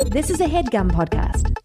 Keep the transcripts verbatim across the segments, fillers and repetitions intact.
This is a HeadGum podcast.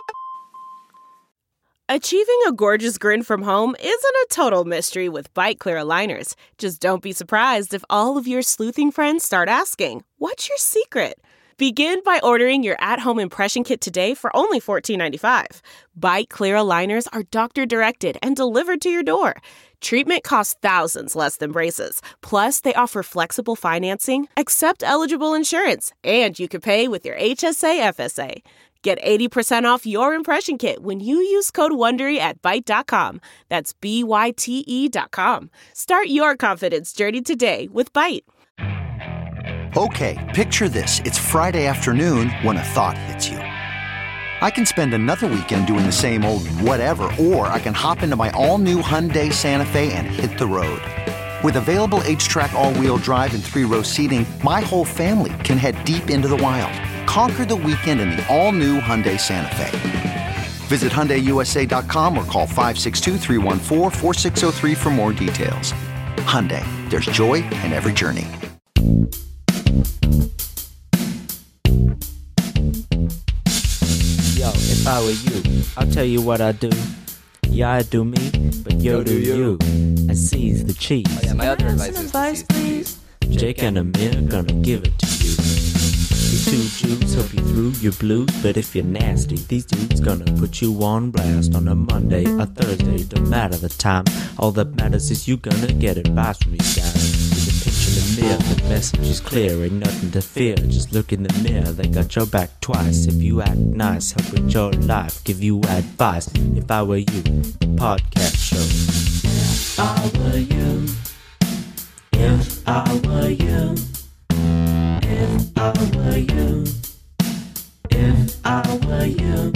Achieving a gorgeous grin from home isn't a total mystery with Byte Clear aligners. Just don't be surprised if all of your sleuthing friends start asking, "What's your secret?" Begin by ordering your at-home impression kit today for only fourteen ninety-five. Byte Clear aligners are doctor-directed and delivered to your door. Treatment costs thousands less than braces. Plus, they offer flexible financing, accept eligible insurance, and you can pay with your H S A F S A. Get eighty percent off your impression kit when you use code WONDERY at byte dot com. That's B Y T E dot com. Start your confidence journey today with Byte. Okay, picture this. It's Friday afternoon when a thought hits you. I can spend another weekend doing the same old whatever, or I can hop into my all-new Hyundai Santa Fe and hit the road. With available H-Track all-wheel drive and three-row seating, my whole family can head deep into the wild. Conquer the weekend in the all-new Hyundai Santa Fe. Visit Hyundai U S A dot com or call five six two, three one four, four six zero three for more details. Hyundai, there's joy in every journey. Yo, if I were you, I'll tell you what I'd do. Yeah, I do me, but yo, Yo do do you. you. I seize the cheese. Oh, yeah, my other advice is to seize the cheese. Jake and Amir gonna give it to you. These two Jews hope you through your blues, but if you're nasty, these dudes gonna put you on blast on a Monday, a Thursday, don't matter the time. All that matters is you gonna get advice from these guys. With a picture in the mirror, the message is clear, ain't nothing to fear. Just look in the mirror, they got your back twice. If you act nice, help with your life, give you advice. If I were you, podcast show. If I were you, if I were you. If I were you, if I were you.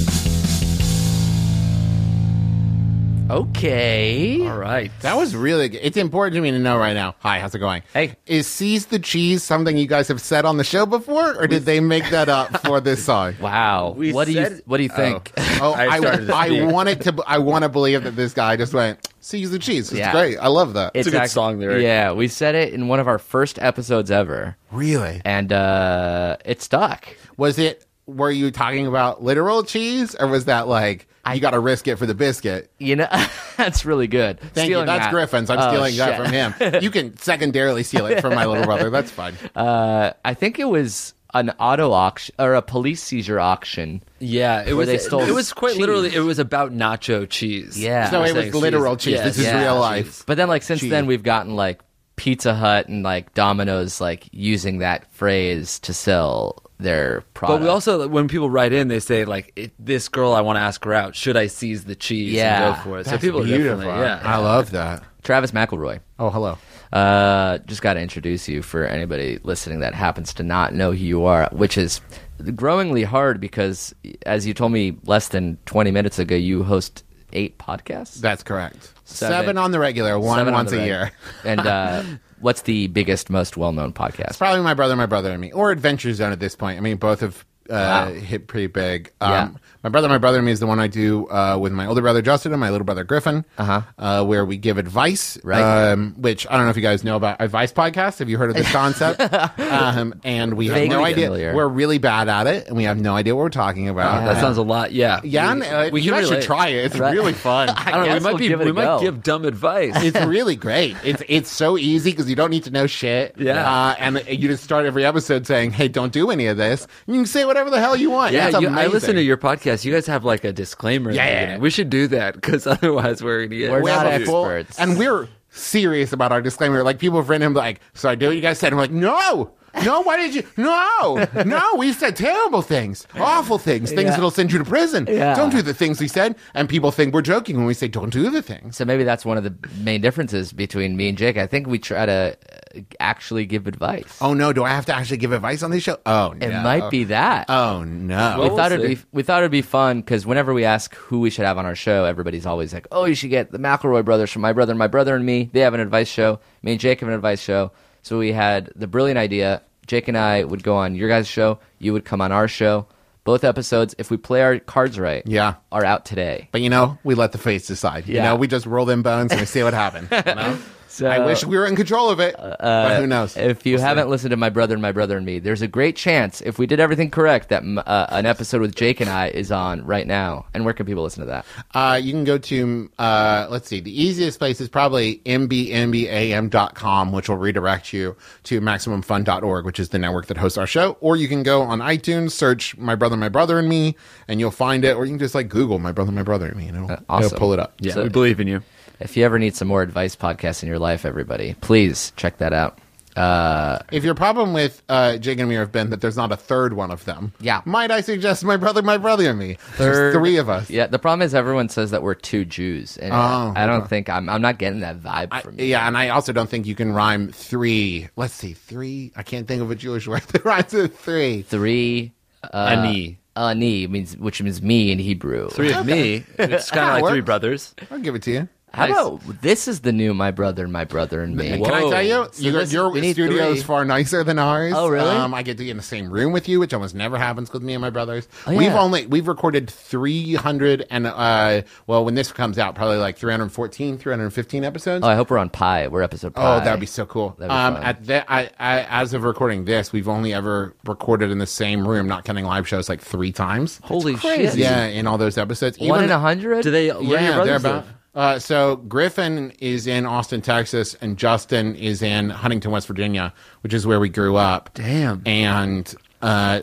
Okay. All right. That was really good. It's important to me to know right now. Hi, how's it going? Hey. Is Seize the Cheese something you guys have said on the show before, or did they make that up for this song? Wow. We what do you said- What do you think? Oh, I I, started to I, speak. want it to. I want to believe that this guy just went Seize the Cheese. It's Yeah. great. I love that. It's a good act- song lyric. Yeah, we said it in one of our first episodes ever, Really? and uh, it stuck. Was it? Were you talking about literal cheese, or was that like you got to risk it for the biscuit? You know, that's really good. Thank Stealing you. That's that. Griffin's. I'm Oh, stealing that shit. from him. You can secondarily steal it from my little brother. That's fine. Uh, I think it was an auto auction or a police seizure auction. Yeah, it Where was. they It, stole it was quite cheese. literally. It was about nacho cheese. Yeah. So it Saying was literal cheese. Yes. This is Yeah. real life. But then, like, since Cheese. then, we've gotten like Pizza Hut and like Domino's, like using that phrase to sell their product. But we also, when people write in, they say like, it, "This girl, I want to ask her out. Should I seize the cheese Yeah. and go for it?" So That's people beautiful. definitely, yeah. I love that. Travis McElroy. Oh, hello. Uh, just got to introduce you for anybody listening that happens to not know who you are, which is growingly hard because, as you told me less than twenty minutes ago, you host eight podcasts. That's correct. Seven. Seven, on the regular, one Seven on once the a reg. year. And uh, what's the biggest, most well-known podcast? It's probably My Brother, My Brother and Me, or Adventure Zone at this point. I mean, both have uh, Wow. hit pretty big. Um, Yeah. My Brother, My Brother and Me is the one I do uh, with my older brother Justin and my little brother Griffin, Uh-huh. uh, where we give advice. Right. Um, which I don't know if you guys know about advice podcasts. Have you heard of this concept? um, and we have Vaguely no idea. familiar. We're really bad at it, and we have no idea what we're talking about. That sounds a lot. Yeah, Yeah, and, uh, we you can guys should relate. try it. It's Right. really fun. I don't know. We guess might we'll be. give it We a might go. give dumb advice. It's really great. It's it's so easy because you don't need to know shit. Yeah. Uh, and you just start every episode saying, "Hey, don't do any of this." You can say whatever the hell you want. Yeah, It's you, I amazing. listen to your podcast. You guys have like a disclaimer. in the Yeah. beginning. We should do that because otherwise we're gonna get. We're We not have a full- experts. and we're serious about our disclaimer. Like people have written him like, "So I do what you guys said." I'm like, "No." No, why did you? No, no, we said terrible things, awful things, things Yeah. that'll send you to prison. Yeah. Don't do the things we said. And people think we're joking when we say don't do the things. So maybe that's one of the main differences between me and Jake. I think we try to uh, actually give advice. Oh no, do I have to actually give advice on this show? Oh no. It might be that. Oh no. we we'll thought it'd see. be we thought it'd be fun because whenever we ask who we should have on our show, everybody's always like, "Oh, you should get the McElroy brothers from My Brother, My Brother and Me. They have an advice show. Me and Jake have an advice show." So we had the brilliant idea. Jake and I would go on your guys' show. You would come on our show. Both episodes, if we play our cards right, Yeah. are out today. But you know, we let the fates decide. You Yeah. know, we just roll them bones and we see what happens. You know? So, I wish we were in control of it, uh, but who knows? If you We'll see. haven't listened to My Brother and My Brother and Me, there's a great chance, if we did everything correct, that uh, an episode with Jake and I is on right now. And where can people listen to that? Uh, you can go to, uh, let's see, the easiest place is probably m b m b a m dot com, which will redirect you to maximum fun dot org, which is the network that hosts our show. Or you can go on iTunes, search My Brother, My Brother and Me, and you'll find it. Or you can just like Google My Brother, My Brother and Me, and it'll, Uh, awesome. it'll pull it up. Yeah, So- we believe in you. If you ever need some more advice podcasts in your life, everybody, please check that out. Uh, If your problem with uh, Jake and me have been that there's not a third one of them, Yeah. might I suggest My Brother, My Brother and Me? third- There's three of us. Yeah, the problem is everyone says that we're two Jews. And Oh, I don't okay. think, I'm, I'm not getting that vibe I, from you. yeah, and I also don't think you can rhyme three. Let's see, three. I can't think of a Jewish word that rhymes with three. Three. Uh, Ani. Ani means, which means me in Hebrew. Three of me. It's kind of like Works. three brothers. I'll give it to you. How Nice. about this is the new My Brother, My Brother and Me? Can I Whoa. tell you, So your, this- your we need studio is three. far nicer than ours. Oh, really? Um, I get to be in the same room with you, which almost never happens with me and my brothers. Oh, We've yeah. only we've recorded three hundred and uh, well, when this comes out, probably like three hundred fourteen, three hundred fifteen episodes. Oh, I hope we're on Pi. We're episode Pi. Oh, that'd be so cool. That'd be Um, fun. at the, I, I, as of recording this, we've only ever recorded in the same room, not counting live shows, like three times. Holy crazy. shit. Yeah, in all those episodes. One Even- in a hundred? Do they, where do your yeah, they're brothers about. live? Uh, so Griffin is in Austin, Texas, and Justin is in Huntington, West Virginia, which is where we grew up. Damn. And uh,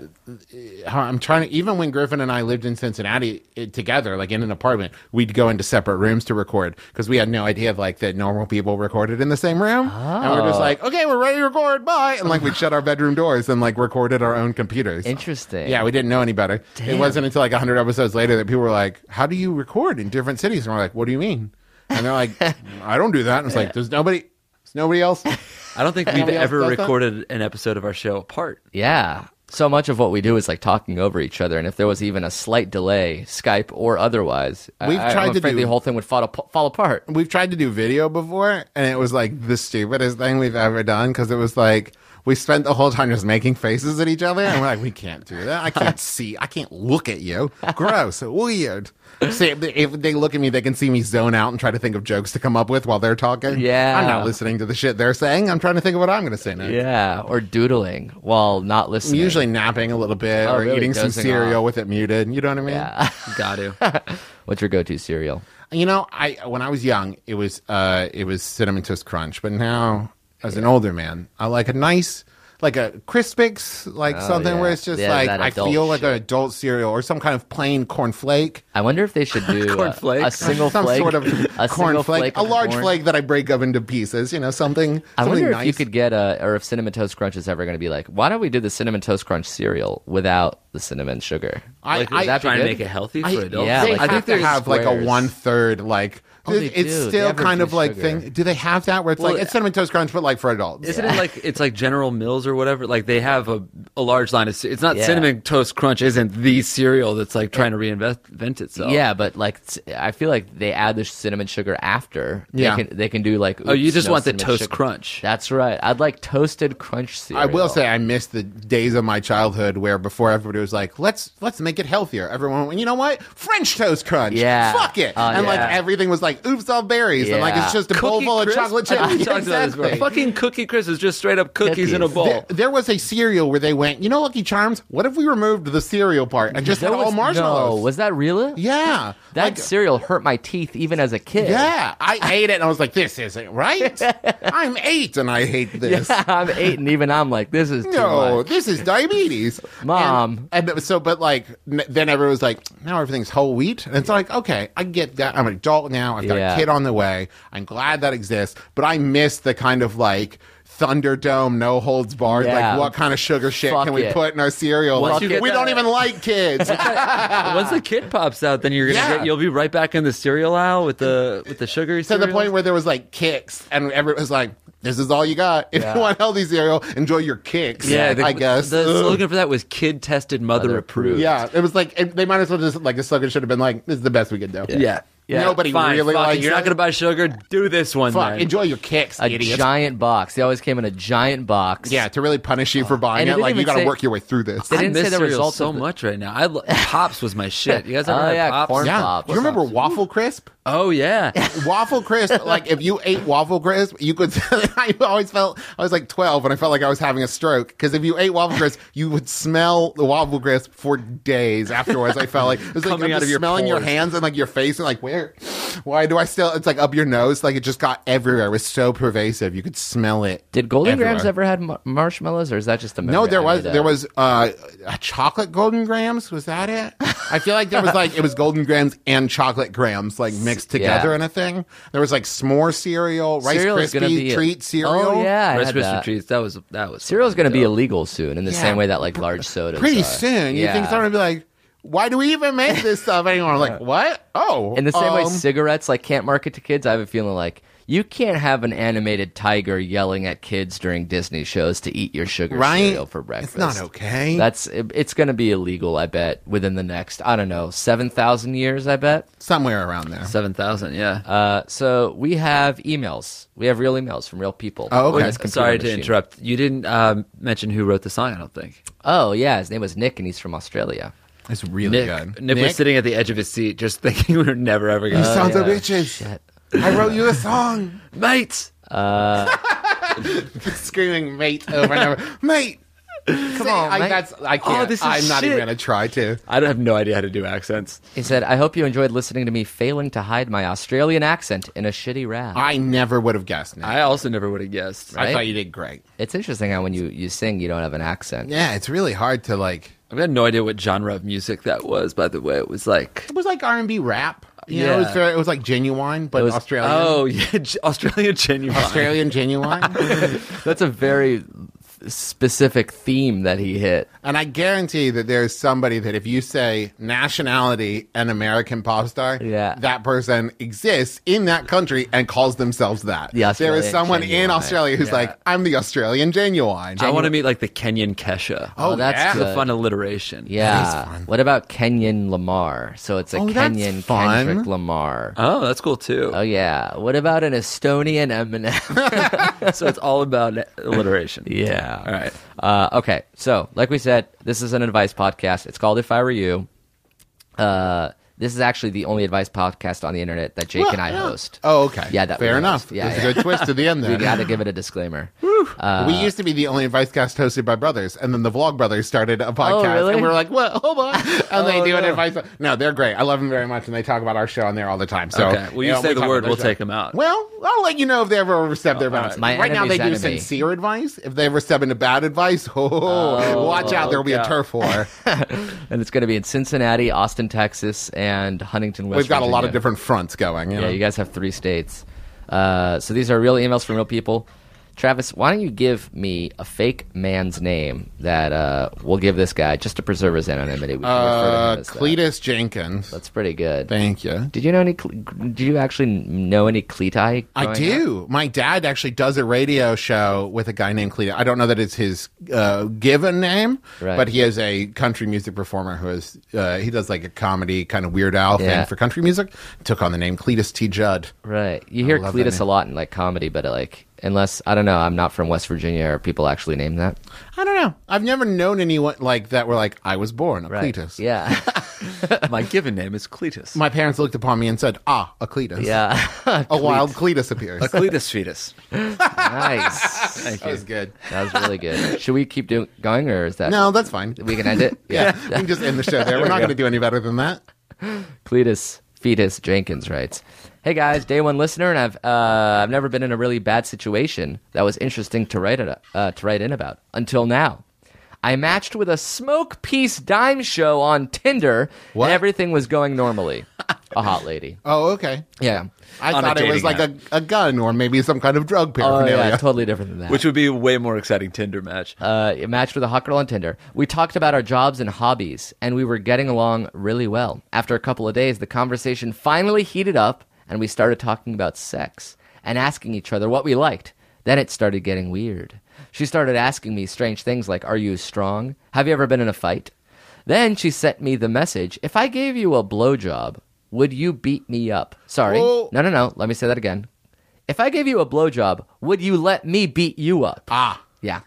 I'm trying to. Even when Griffin and I lived in Cincinnati it, together, like in an apartment, we'd go into separate rooms to record because we had no idea of like that normal people recorded in the same room, and we're just like, okay, we're ready to record, bye, and like we'd shut our bedroom doors and like recorded our own computers. Interesting. Yeah, we didn't know any better. It wasn't until like one hundred episodes later that people were like, how do you record in different cities? And we're like, what do you mean? And they're like, I don't do that. And it's like, there's nobody, there's nobody else. I don't think we've Nobody else ever does that? recorded an episode of our show apart. Yeah. So much of what we do is like talking over each other, and if there was even a slight delay, Skype or otherwise, We've I, tried I'm to afraid do- the whole thing would fall, ap- fall apart. We've tried to do video before, and it was like the stupidest thing we've ever done because it was like, we spent the whole time just making faces at each other, and we're like, we can't do that. I can't see. I can't look at you. Gross. Weird. See, if they, if they look at me, they can see me zone out and try to think of jokes to come up with while they're talking. Yeah. I'm not listening to the shit they're saying. I'm trying to think of what I'm going to say next. Yeah, or doodling while not I'm listening. usually napping a little bit Oh, or really? eating some Dozing cereal off. with it muted. You know what I mean? Yeah. Got to. What's your go-to cereal? You know, I when I was young, it was uh, it was Cinnamon Toast Crunch. But now, as an older man, I like a nice, like a Crispix, like Oh, something yeah. where it's just Yeah, like that I adult feel like shit. an adult cereal or some kind of plain cornflake. I wonder if they should do Corn uh, flake? a single Some flake, sort of a corn single flake, flake a of large corn. flake that I break up into pieces. You know, something. I something wonder nice. if you could get a, or if Cinnamon Toast Crunch is ever going to be like, why don't we do the Cinnamon Toast Crunch cereal without the cinnamon sugar? I- Like, I- would that be Trying to good? make it healthy for I, adults. Yeah, they like- I I think think they there's have like a squares. one third like. Oh, they it's do. They still have kind of reduced like sugar. thing. Do they have that where it's Well, like it's Cinnamon Toast Crunch, but like for adults? Isn't it like it's like General Mills or whatever? Like they have a, a large line of. ce- It's not Yeah. Cinnamon Toast Crunch. Isn't the cereal that's like trying to reinvent invent itself? Yeah, but like s- I feel like they add the cinnamon sugar after. Yeah. they can, they can do like. Oh, you oops, just no want the cinnamon Toast sugar. Crunch. That's right. I'd like toasted crunch cereal. I will say I miss the days of my childhood where before everybody was like, let's let's make it healthier. Everyone went, you know what? French Toast Crunch. Yeah. Fuck it. Uh, and like yeah. everything was like, oops, all berries. And like Yeah. it's just a bowl Cookie full of Crisp? chocolate chips. I think we talked about this before. Exactly. Fucking Cookie Crisp is just straight up cookies, in a Cookies. bowl. There, there was a cereal where they went, you know, Lucky Charms? What if we removed the cereal part and just There had all was- marshmallows? No, was that real? yeah. That Like, cereal hurt my teeth even as a kid. yeah. I ate it and I was like, this isn't right. I'm eight and I hate this. Yeah, I'm eight, and even I'm like, this is too No, much. this is diabetes. Mom. And, and so, but like, n- then everyone was like, now everything's whole wheat. And it's like, okay, I get that. I'm an adult now. I've got Yeah. a kid on the way. I'm glad that exists. But I miss the kind of like Thunderdome, no holds barred. Yeah. Like, what kind of sugar shit Fuck can we it. put in our cereal? Once Like, you get we that- don't even like kids. Once the kid pops out, then you're gonna Yeah. get, you'll be right back in the cereal aisle with the with the sugary to cereal. the point where there was like kicks, and everyone was like, this is all you got. If Yeah. you want healthy cereal, enjoy your kicks. yeah, the, I guess. the Ugh. slogan for that was "Kid tested, mother, Mother approved." Yeah, it was like it, they might as well just like the slogan should have been like, "This is the best we could do." yeah, yeah. Nobody Fine, really fuck it. likes You're not it. gonna buy sugar. Do this one. Fuck, then. enjoy your kicks, a idiot. giant box. They always came in a giant box. Yeah, to really punish you for buying And it it, didn't like you even got to say- work your way through this. They I didn't miss say the cereal results so of the- much right now. I lo- Pops was my shit. You guys ever Oh, had yeah, Pops? corn Yeah, Pops. do you remember Waffle Crisp? Oh yeah. Waffle crisp, like if you ate waffle crisp, you could. I always felt I was like twelve and I felt like I was having a stroke because if you ate waffle crisp, you would smell the waffle crisp for days afterwards. I felt like it was Coming like out of your smelling your pores. hands and like your face and like where, why do I still? It's like up your nose, like it just got everywhere. It was so pervasive, you could smell it. Did Golden everywhere. Grams ever had mar- marshmallows, or is that just a memory? No, there I was made there up? was uh, a chocolate Golden Grams. Was that it? I feel like there was like it was Golden Grams and chocolate grams like mixed together Yeah. in a thing. There was like s'more cereal, Rice Cereal is gonna Krispie be a- treat cereal. Oh yeah, I Rice had Krispie that. treats. That was that was Cereal's going to be dope. illegal soon, in the Yeah. same way that like large sodas. Pretty are. soon, you Yeah. think someone would be like, "Why do we even make this stuff anymore?" Like, what? Oh, In the same way, um, cigarettes like can't market to kids. I have a feeling like you can't have an animated tiger yelling at kids during Disney shows to eat your sugar Right? cereal for breakfast. It's not okay. That's it, it's going to be illegal. I bet within the next I don't know seven thousand years. I bet. somewhere around there. seven thousand. Yeah. Uh, so we have emails. We have real emails from real people. Oh, okay. on this computer Sorry to machine. interrupt. You didn't um, mention who wrote the song. I don't think. Oh yeah, his name was Nick, and he's from Australia. It's really Nick, good. Nick was sitting at the edge of his seat, just thinking we were never ever going You to sons of yeah. bitches! Shit. I wrote you a song. mate. Screaming "mate" over and over, mate. Come on, I, mate. that's I can't. Oh, this is I'm not even shit. gonna try to. I don't have no idea how to do accents. He said, "I hope you enjoyed listening to me failing to hide my Australian accent in a shitty rap." I never would have guessed. Nick. I also never would have guessed. I right? thought you did great. It's interesting how when you, you sing, you don't have an accent. Yeah, it's really hard to like. I've got no idea what genre of music that was. By the way, it was like It was like R and B rap. You know, it was Yeah. very, it was like genuine, but It was- Australian. oh yeah, G- Australian genuine. Australian genuine. That's a very specific theme that he hit. And I guarantee that there's somebody that if you say nationality and American pop star, Yeah. that person exists in that country and calls themselves that. The there Australian is someone in genuine. Australia who's Yeah. like, I'm the Australian genuine. I want to meet like the Kenyan Kesha. Oh, that's yeah. It's a good. fun alliteration. Yeah. That is fun. What about Kenyan Lamar? So it's a Oh, that's Kenyan fun. Kendrick Lamar. Oh, that's cool too. Oh yeah. What about an Estonian Eminem? So it's all about alliteration. yeah. All right. Uh, okay, so like we said, this is an advice podcast. It's called If I Were You. Uh, this is actually the only advice podcast on the internet that Jake Well, and I yeah. host. Oh, okay. Yeah, that we fair host. enough. Yeah, There's yeah. a good twist to the end We there. got to give it a disclaimer. we used to be the only advice cast hosted by brothers, and then the Vlog Brothers started a podcast, really? and we were like, "What? Hold on!" And they Oh, do an no. advice. No, they're great. I love them very much, and they talk about our show on there all the time. So, Okay. Well, you know, say we the talk word, about we'll their show. take them out. Well, I'll let you know if they ever overstep their all right. bounds. My right now, they do enemy's enemy. sincere advice. If they ever step into bad advice, oh, watch out! There will be a yeah. turf war. And it's going to be in Cincinnati, Austin, Texas, and Huntington, West We've got a lot of Virginia. different fronts going. You Yeah, know? you guys have three states. Uh, so these are real emails from real people. Travis, why don't you give me a fake man's name that uh, we'll give this guy just to preserve his anonymity? We can refer to Uh, him as that. Cletus Jenkins. That's pretty good. Thank you. Did you know any? Cle- Did you actually know any Cleti? I growing up? do. My dad actually does a radio show with a guy named Cletus. I don't know that it's his uh, given name, Right. but he is a country music performer who is, uh, he does like a comedy kind of Weird Al Yeah. thing for country music. Took on the name Cletus T. Judd. Right. You hear love that Cletus a name. lot in like comedy, but like unless I don't know, I'm not from West Virginia, or people actually name that. I don't know. I've never known anyone like that where like, I was born a Right. Cletus. Yeah. My given name is Cletus. My parents looked upon me and said, ah, a Cletus. yeah. A wild Cletus appears. A Cletus fetus. Nice. Thank That you. was good. That was really good. Should we keep doing going, or is that No, that's fine. we can end it? Yeah. We can just end the show there. We're not going to do any better than that. Cletus Fetus Jenkins writes, "Hey guys, day one listener, and I've uh, I've never been in a really bad situation that was interesting to write it, uh, to write in about until now. I matched with a smoke piece dime show on Tinder, What? and everything was going normally. A hot lady. Oh, okay. Yeah. I On a thought it was dating like a, a gun or maybe some kind of drug Oh paraphernalia. yeah, totally different than that. Which would be a way more exciting Tinder match. uh, matched with a hot girl on Tinder. We talked about our jobs and hobbies, and we were getting along really well. After a couple of days, the conversation finally heated up, and we started talking about sex and asking each other what we liked. Then it started getting weird. She started asking me strange things like, "Are you strong? Have you ever been in a fight?" Then she sent me the message, "If I gave you a blowjob, would you beat me up?" Sorry. Whoa. No, no, no. Let me say that again. If I gave you a blowjob, would you let me beat you up? Ah. Yeah.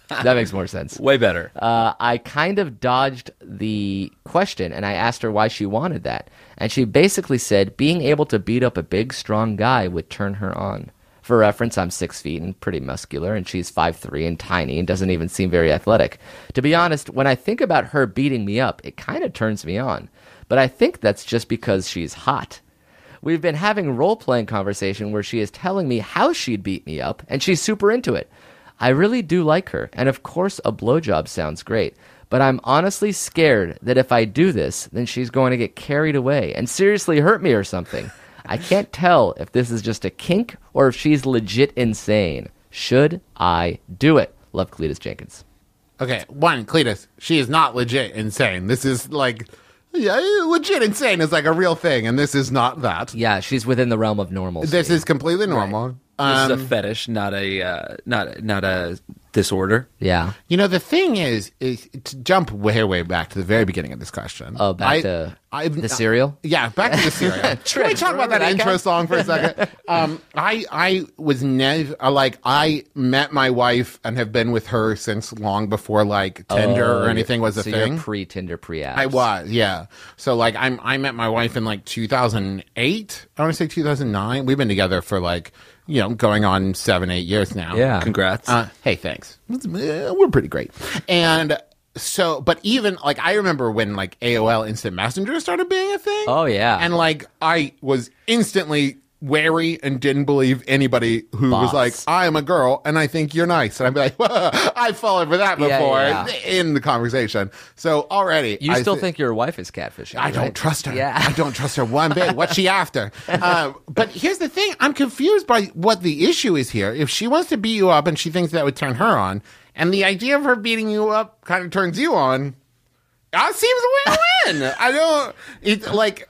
That makes more sense. Way better. Uh, I kind of dodged the question, and I asked her why she wanted that. And she basically said being able to beat up a big, strong guy would turn her on. For reference, I'm six feet and pretty muscular, and she's five three and tiny and doesn't even seem very athletic. To be honest, when I think about her beating me up, it kind of turns me on. But I think that's just because she's hot. We've been having role-playing conversation where she is telling me how she'd beat me up, and she's super into it. I really do like her, and of course a blowjob sounds great, but I'm honestly scared that if I do this, then she's going to get carried away and seriously hurt me or something. I can't tell if this is just a kink or if she's legit insane. Should I do it? Love, Cletus Jenkins. Okay, one, Cletus, she is not legit insane. This is like, yeah, legit insane is like a real thing, and this is not that. Yeah, she's within the realm of normal. This is completely normal. This is Um, a fetish, not a uh, not not a disorder. Yeah. You know, the thing is, is to jump way, way back to the very beginning of this question. Oh, back I- to I've- the cereal? Yeah, back to the cereal. Can we Trish, talk about that, remember that intro guy? song for a second? um, I I was never like I met my wife and have been with her since long before like Tinder Oh, or anything was a so thing. You're pre-Tinder, pre-apps. I was, yeah. So like I'm I met my wife in like two thousand eight. I want to say two thousand nine. We've been together for like, you know, going on seven, eight years now. Yeah. Congrats. Uh, hey, thanks. Uh, We're pretty great. And so, but even like I remember when like A O L Instant Messenger started being a thing. Oh, yeah. And like I was instantly wary and didn't believe anybody who was Boss. like, I am a girl and I think you're nice. And I'd be like, I've fallen for that Yeah, before yeah. in the conversation. So already. You I still thi- think your wife is catfishing, I don't right? trust her. Yeah. I don't trust her one bit. What's she after? Uh, but here's the thing. I'm confused by what the issue is here. If she wants to beat you up and she thinks that would turn her on, and the idea of her beating you up kind of turns you on, that seems win-win. I don't, it, like,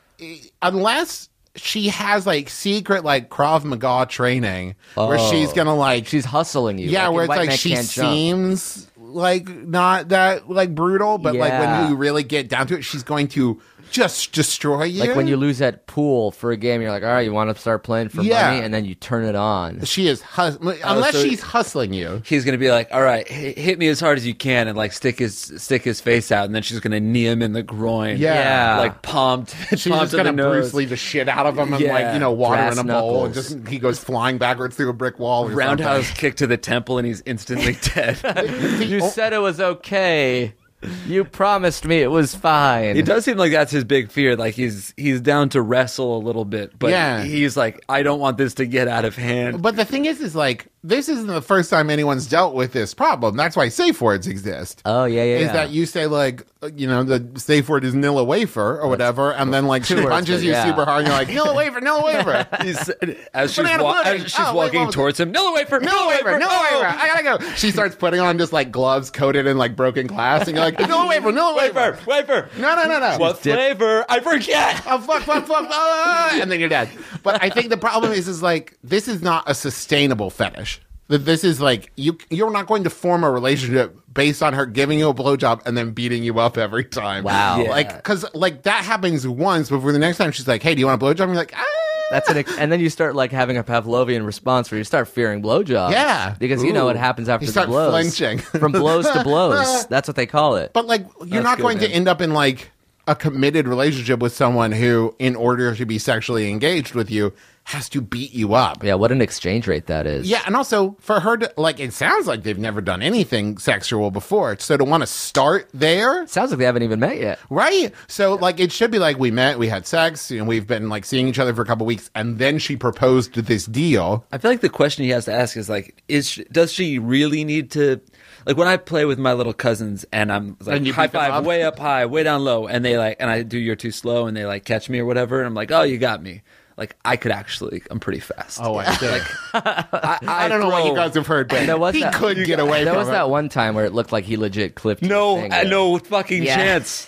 unless she has, like, secret, like, Krav Maga training where Oh. she's gonna, like, She's hustling you. yeah, like where in it's White like Man she Can't Jump. seems like not that like brutal, but like Yeah. when you really get down to it, she's going to just destroy you. Like when you lose at pool for a game, you're like, all right, you want to start playing for Yeah. money, and then you turn it on. she is hus- unless so- she's hustling you. He's gonna be like, "All right, hit, hit me as hard as you can," and like stick his stick his face out, and then she's gonna knee him in the groin. Yeah. like palm. To, She's palm just to gonna the nose. Bruce Lee the shit out of him and Yeah. like you know water Brass in a bowl and knuckles. just he goes flying backwards through a brick wall. Or Roundhouse something. kick to the temple, and he's instantly dead. You said it was okay. You promised me it was fine. It does seem like that's his big fear. Like he's he's down to wrestle a little bit, but Yeah. he's like, I don't want this to get out of hand. But the thing is, is like this isn't the first time anyone's dealt with this problem. That's why safe words exist. Oh, yeah, yeah, Is yeah. that you say like you know the safe word is Nilla wafer or whatever, and then like she words, punches but you yeah. super hard, and you're like Nilla wafer, Nilla wafer. He's, as she's, Banana wa- pudding. as she's Oh, wait, walking what was towards him, no wafer, No wafer, no oh. wafer. I gotta go. She starts putting on just like gloves coated in like broken glass, and you're like, no wafer, no wafer. Wafer, wafer. No, no, no, no. What flavor? I forget. Oh fuck, fuck, fuck, ah, and then you're dead. But I think the problem is, is like this is not a sustainable fetish. That this is like you, you're not going to form a relationship based on her giving you a blowjob and then beating you up every time. Wow. Yeah. Like, because like that happens once, but for the next time she's like, "Hey, do you want a blowjob?" And you're like, "Ah." That's an, ex- and then you start like having a Pavlovian response where you start fearing blowjobs. Yeah. because you know Ooh. what happens after You the start blows. flinching. From blows to blows. That's what they call it. But like, you're That's not good, going to man. end up in like a committed relationship with someone who, in order to be sexually engaged with you, has to beat you up. Yeah, what an exchange rate that is. Yeah, and also for her to like, it sounds like they've never done anything sexual before. So to want to start there, Sounds like they haven't even met yet. right? So like, it should be like we met, we had sex, and we've been like seeing each other for a couple weeks, and then she proposed this deal. I feel like the question he has to ask is like, is she, does she really need to? Like when I play with my little cousins and I'm like And you high beat them five, up? way up high, way down low, and they like, and I do you're too slow, and they like catch me or whatever, and I'm like, oh, you got me. Like I could actually, I'm pretty fast. Oh, I see. I, I don't know what you throw- guys have heard, but There was he that- could get away There from was it. that one time where it looked like he legit clipped No, your uh, finger. no fucking Yeah. chance.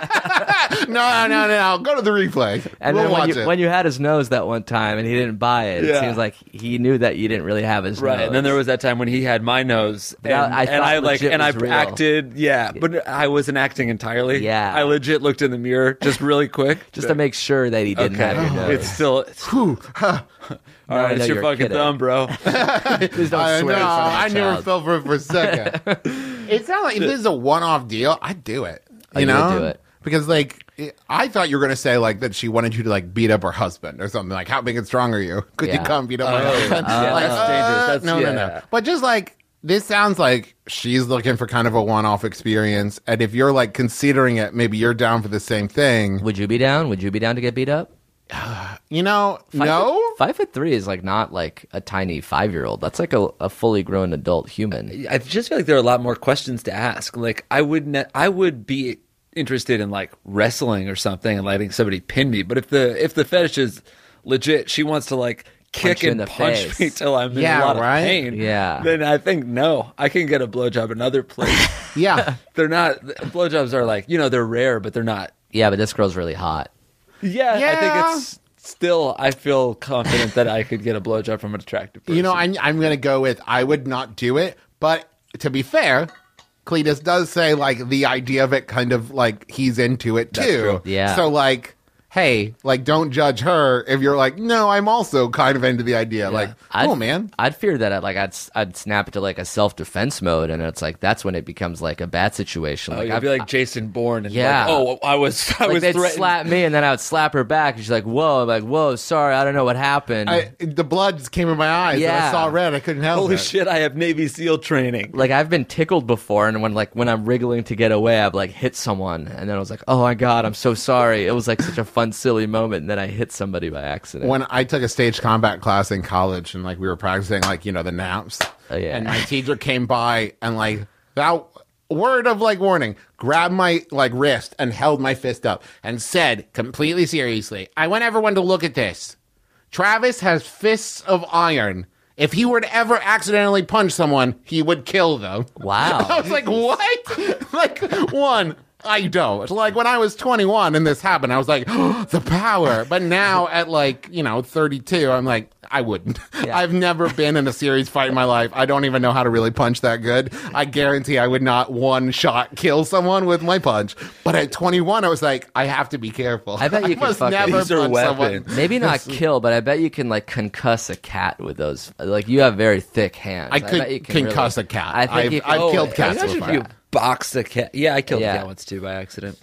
no, no, no, no. Go to the replay. And we'll then when watch you, it. when you had his nose that one time and he didn't buy it, it Yeah. seems like he knew that you didn't really have his Right, nose. and then there was that time when he had my nose, and That I and thought I like, legit and I was real. acted, yeah, but I wasn't acting entirely. Yeah. I legit looked in the mirror just really quick, just to make sure that he didn't okay. have your nose. It's still, feel. Whew, huh. All right, I know it's your you're fucking kidding. thumb, bro. Please don't I swear. know. in front of a I never child. fell for it for a second. It sounds like if this is a one-off deal, I'd do it. You Oh, you would know, do it. because like it, I thought you were gonna say like that she wanted you to like beat up her husband or something. Like, how big and strong are you? Could Yeah. you come beat up my husband? yeah, Like, that's dangerous. That's- no, no, yeah. no. But just like this sounds like she's looking for kind of a one-off experience, and if you're like considering it, maybe you're down for the same thing. Would you be down? Would you be down to get beat up? You know, Five no. foot, five foot three is like not like a tiny five year old. That's like a, a fully grown adult human. I just feel like there are a lot more questions to ask. Like I would, ne- I would be interested in like wrestling or something and letting somebody pin me. But if the if the fetish is legit, she wants to like kick Punch you in and the punch face. me till I'm in Yeah, a lot right? of pain. Yeah. Then I think no, I can get a blowjob another place. Yeah. They're not blowjobs are like you know they're rare, but they're not. Yeah, but this girl's really hot. Yeah, I Yeah. think it's still. I feel confident that I could get a blowjob from an attractive person. You know, I'm, I'm going to go with I would not do it. But to be fair, Cletus does say, like, the idea of it kind of, like, he's into it, too. That's true. Yeah. So, like, hey, like, don't judge her if you're like, no, I'm also kind of into the idea. Like, I'd, cool, man. I'd fear that I'd, like I'd I'd snap into like a self defense mode, and it's like that's when it becomes like a bad situation. Oh, Like you'd I'd be like Jason Bourne, and Yeah. like, oh, I was, I like was they'd threatened. slap me, and then I would slap her back, and she's like, "Whoa!" I'm like, "Whoa, sorry, I don't know what happened." I, the blood just came in my eyes. And I Yeah. saw red. I couldn't help Holy it. shit! I have Navy SEAL training. like I've been tickled before, and when like when I'm wriggling to get away, I've like hit someone, and then I was like, "Oh my god, I'm so sorry." It was like such a fun, silly moment, and then I hit somebody by accident. When I took a stage combat class in college and like we were practicing like, you know, the naps. Oh, yeah. And my teacher came by and like that word of like warning, grabbed my like wrist and held my fist up and said completely seriously, I want everyone to look at this. Travis has fists of iron. If he were to ever accidentally punch someone, he would kill them. Wow. I was like, what? Like, one, I don't. Like, when I was twenty-one and this happened, I was like, oh, the power. But now at, like, you know, thirty-two, I'm like, I wouldn't. Yeah. I've never been in a serious fight in my life. I don't even know how to really punch that good. I guarantee I would not one shot kill someone with my punch. But at twenty-one, I was like, I have to be careful. I bet you can must fucking- never These are punch someone. weapons. Maybe not kill, but I bet you can like concuss a cat with those. Like you have very thick hands. I bet could you can concuss really- a cat. I think I've- you can, I've oh, killed cats Imagine before. if you boxed a cat. Yeah, I killed Yeah. a cat once too by accident.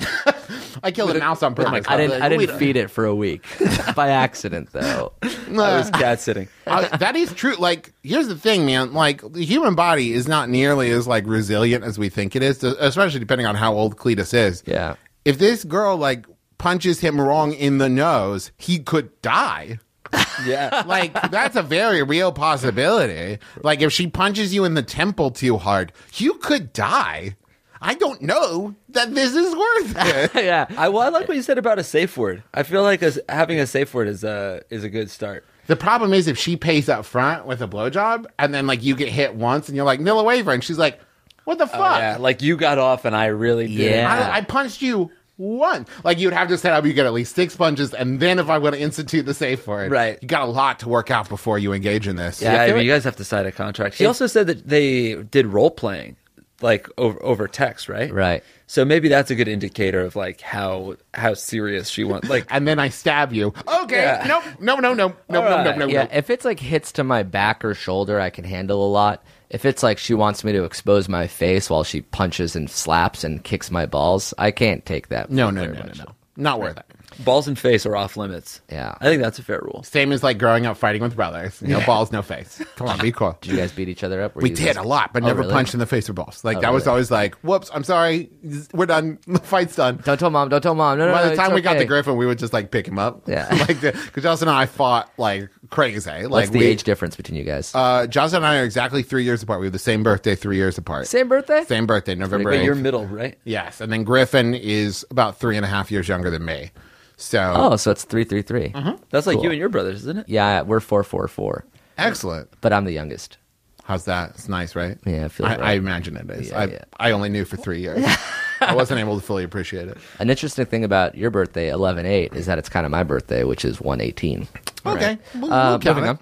I killed a mouse on purpose. I didn't. I Like, didn't feed it for a week by accident, though. I was cat sitting. Uh, that is true. Like, here's the thing, man. Like, the human body is not nearly as like resilient as we think it is, especially depending on how old Cletus is. Yeah. If this girl like punches him wrong in the nose, he could die. Yeah. Like, that's a very real possibility. Like, if she punches you in the temple too hard, you could die. I don't know that this is worth it. yeah. I, well, I like what you said about a safe word. I feel like a, having a safe word is a is a good start. The problem is if she pays up front with a blowjob and then like you get hit once and you're like, Nilla Waver, and she's like, what the fuck? Oh, yeah, like you got off and I really did. Yeah. I, I punched you once. Like, you'd have to set up, you get at least six punches, and then if I want to institute the safe for it, Right. you got a lot to work out before you engage in this. Yeah, I I feel mean, like- you guys have to sign a contract. She also said that they did role playing, like over over text, right? Right. So maybe that's a good indicator of like how how serious she wants. Like, And then I stab you. Okay, Yeah. nope, no, no, no, no, All no, no, right. no, Yeah, no. if it's like hits to my back or shoulder, I can handle a lot. If it's like she wants me to expose my face while she punches and slaps and kicks my balls, I can't take that. No, no, very no, no, much. no. Not worth it. balls and face are off limits. Yeah. I think that's a fair rule. Same as like growing up fighting with brothers. No balls, no face. Come on, be cool. Did you guys beat each other up? Were We you did guys- a lot, but Oh, never really? punched in the face or balls. Like, Oh, that was really? always like, whoops, I'm sorry. We're done. The fight's done. Don't tell mom. Don't tell mom. No, no, By no. the it's time we got okay. to Griffin, we would just like pick him up. Yeah. Like, because Justin and I fought like crazy. Like, What's the we, age difference between you guys? Uh, Justin and I are exactly three years apart. We have the same birthday, three years apart. Same birthday? Same birthday, November But you're eighth. middle, right? Yes, and then Griffin is about three and a half years younger than me. So Oh, so it's three, three, three. That's like Cool. you and your brothers, isn't it? Yeah, we're four, four, four. excellent. But I'm the youngest. How's that? It's nice, right? Yeah, it feels I, right. I imagine it is. Yeah, I, yeah. I only knew for three years. I wasn't able to fully appreciate it. An interesting thing about your birthday, eleven eight, is that it's kind of my birthday, which is one eighteen. Okay, we'll, Uh, we'll count moving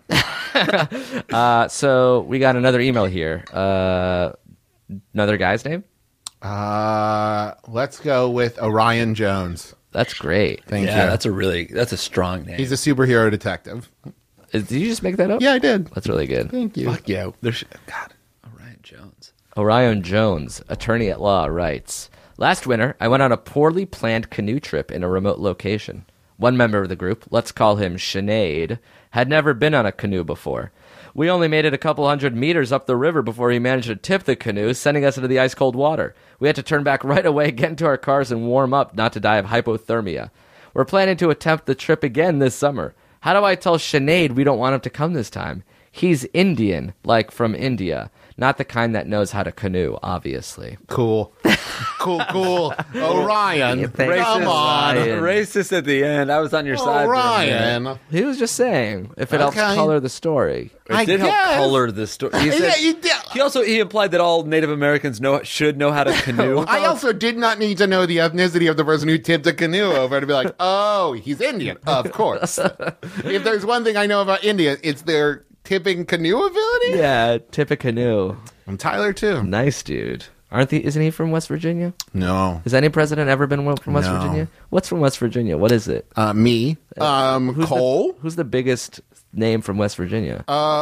it. on. uh, so we got another email here. Uh, another guy's name? Uh, let's go with Orion Jones. That's great. Thank yeah, you. that's a really that's a strong name. He's a superhero detective. Is- Did you just make that up? Yeah, I did. That's really good. Thank you. Fuck yeah. There's God, Orion Jones. Orion Jones, attorney at law, writes, last winter, I went on a poorly planned canoe trip in a remote location. One member of the group, let's call him Sinead, had never been on a canoe before. We only made it a couple hundred meters up the river before he managed to tip the canoe, sending us into the ice-cold water. We had to turn back right away, get into our cars, and warm up not to die of hypothermia. We're planning to attempt the trip again this summer. How do I tell Sinead we don't want him to come this time? He's Indian, like from India. Not the kind that knows how to canoe, obviously. Cool. cool, cool. Orion. Thanks, Come on. Ryan. Racist at the end. I was on your side. for a minute. Orion. He was just saying, if it helps Okay. color the story. It I did help guess. color the story. He, said, Yeah, you did. he also he implied that all Native Americans know should know how to canoe. I also did not need to know the ethnicity of the person who tipped a canoe over to be like, oh, he's Indian. Of course. If there's one thing I know about India, it's their tipping canoe ability. Yeah, tip a canoe. I'm Tyler, too. Nice dude. Aren't the, isn't he from West Virginia? No. Has any president ever been from West No. Virginia? What's from West Virginia? What is it? Uh, me. Um, Who's Cole. The, who's the biggest name from West Virginia?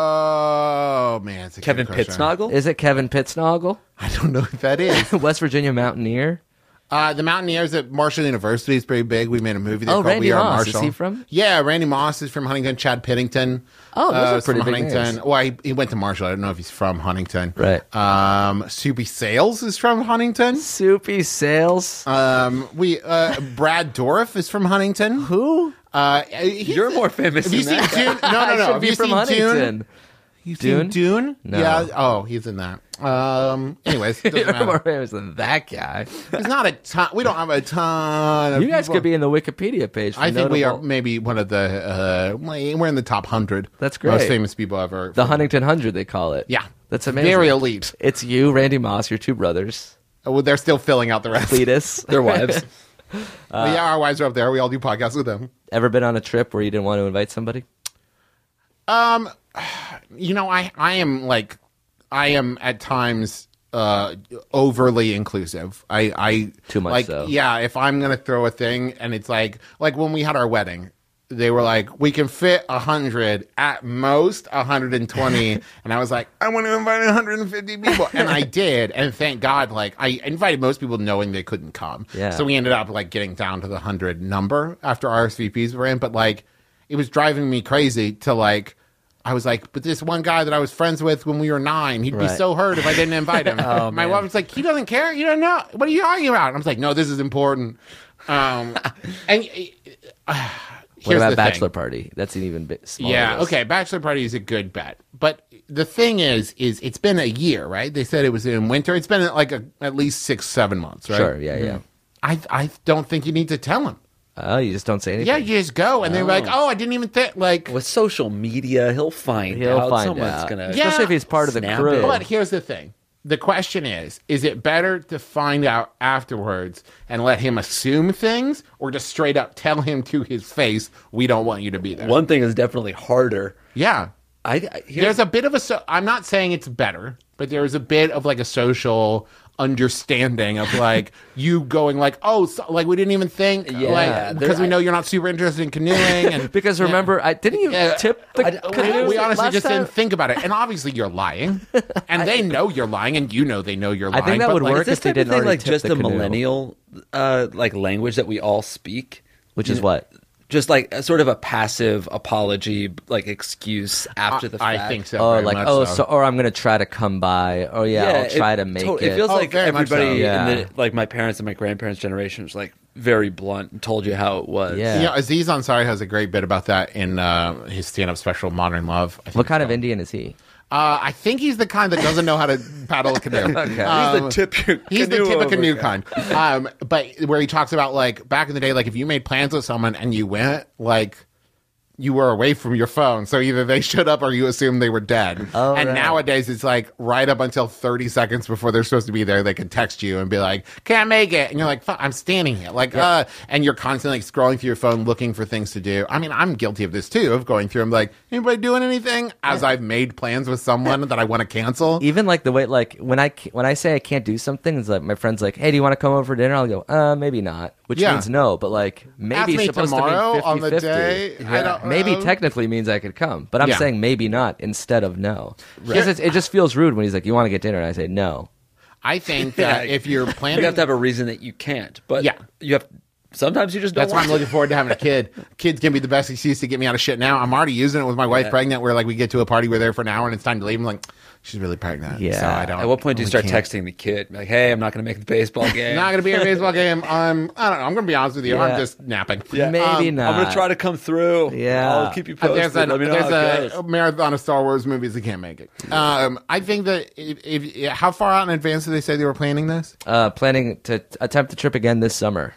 Oh, man. It's a Kevin good question. Pittsnoggle? Is it Kevin Pittsnoggle? I don't know who that is. West Virginia Mountaineer? Uh, the Mountaineers at Marshall University is pretty big. We made a movie there Oh, called Randy We Are Moss. Is Marshall. he from? Yeah, Randy Moss is from Huntington. Chad Piddington. Oh, those uh, are is pretty from big Huntington. names. Well, he, he went to Marshall. I don't know if he's from Huntington. Right. Um, Soupy Sales is from Huntington. Soupy Sales? Um, we uh, Brad Dourif is from Huntington. Who? Uh, he's- You're more famous Have you than seen that. Dune? No, no, I no. should Have be you from seen Dune? Huntington. You Dune? seen Dune? No. Yeah. Oh, he's in that. Um. Anyways, it doesn't You're more matter. famous than that guy. There's not a ton. We don't have a ton of. You guys people. could be in the Wikipedia page. For I think we are notable- maybe one of the. Uh, we're in the top hundred. That's great. Most famous people ever. The Huntington Hundred, they call it. Yeah, That's amazing. Very elite. It's you, Randy Moss, your two brothers, Oh, well, they're still filling out the rest. Cletus. Their wives. But yeah, our wives are up there. We all do podcasts with them. Ever been on a trip where you didn't want to invite somebody? Um, you know, I I am like, I am at times uh overly inclusive. I I Too much like so. yeah. If I'm gonna throw a thing and it's like like when we had our wedding. They were like, we can fit one hundred, at most one hundred twenty. And I was like, I want to invite one hundred fifty people. And I did. And thank God, like, I invited most people knowing they couldn't come. Yeah. So we ended up, like, getting down to the one hundred number after R S V Ps were in. But, like, it was driving me crazy to, like, I was like, but this one guy that I was friends with when we were nine, he'd be Right. so hurt if I didn't invite him. Oh, My man. wife was like, he doesn't care? You don't know? What are you arguing about? And I was like, no, this is important. Um, and... Uh, What Here's about the bachelor thing. party? That's an even bit smaller. Yeah, list. okay. Bachelor party is a good bet, but the thing is, is it's been a year, right? They said it was in winter. It's been like a, at least six, seven months, right? Sure. Yeah, yeah. I, I don't think you need to tell them. Oh, you just don't say anything. Yeah, you just go, and they're like, "Oh, I didn't even think." Like, With social media, he'll find He'll out. find Someone's out. gonna. Yeah. Especially if he's part of the Snap crew. it. but here's the thing: the question is, is it better to find out afterwards and let him assume things, or just straight up tell him to his face, "We don't want you to be there"? One thing is definitely harder. Yeah. I, I here's- There's a bit of a so I'm not saying it's better, but there's a bit of like a social understanding of like you going like, oh, so, like we didn't even think, Yeah, like there- because we I- know you're not super interested in canoeing, and Because remember, I didn't you Yeah. tip the I- canoe we, we honestly last just time? didn't think about it, and obviously you're lying, and they know you're lying, and you know they know you're I lying. think that but, would like, work is this if they type of didn't thing already like tip just the the canoe. millennial uh, like language that we all speak, Which is what? just like a, sort of a passive apology, like excuse after the I fact. think so. Oh, very like much oh, so. so or I'm gonna try to come by. Oh yeah, I'll try to make to- it. It feels Oh, like very much so. everybody Yeah. in the like my parents and my grandparents' generation was like very blunt and told you how it was. Yeah. You know, Aziz Ansari has a great bit about that in uh, his stand-up special, Modern Love. I think What kind it's of called. Indian is he? Uh, I think he's the kind that doesn't know how to paddle a canoe. Okay. Um, He's the tip your He's the canoe tip of over canoe guy. kind. Um, but where he talks about like back in the day, like if you made plans with someone and you went, like you were away from your phone. So either they showed up or you assumed they were dead. Oh, and right. nowadays it's like right up until thirty seconds before they're supposed to be there, they can text you and be like, can't make it. And you're like, fuck, I'm standing here. Like, uh, and you're constantly like, scrolling through your phone looking for things to do. I mean, I'm guilty of this too, of going through. I'm like, anybody doing anything? As I've made plans with someone that I want to cancel. Even like the way, like when I ca- when I say I can't do something, it's like my friend's like, "Hey, do you want to come over for dinner?" I'll go, "Uh, maybe not." which Yeah. means no, but like maybe Ask me it's supposed tomorrow to mean on the fifty fifty. day. I don't Maybe know. technically means I could come, but I'm Yeah. saying maybe not instead of no. Because it's it just feels rude when he's like, "You want to get dinner?" and I say no. I think that Yeah. if you're You planning, have to have a reason that you can't. But Yeah. you have. Sometimes you just don't that's why want I'm looking forward to having a kid. Kids can be the best excuse to get me out of shit now. I'm already using it with my wife Yeah. pregnant, where like we get to a party, we're there for an hour, and it's time to leave. I'm like, she's really pregnant. Yeah. So I don't. At what point do you we start can't. texting the kid? Like, hey, I'm not going to make the baseball game. Not gonna be in a baseball game. I'm. I don't know. I'm gonna be honest with you. I'm Yeah. just napping. Maybe Um, not. I'm going to try to come through. Yeah. I'll keep you Uh, posted. There's, an, Let me know there's how it a goes. marathon of Star Wars movies that can't make it. Um, I think that if, if how far out in advance did they say they were planning this? Uh, planning to attempt the trip again this summer.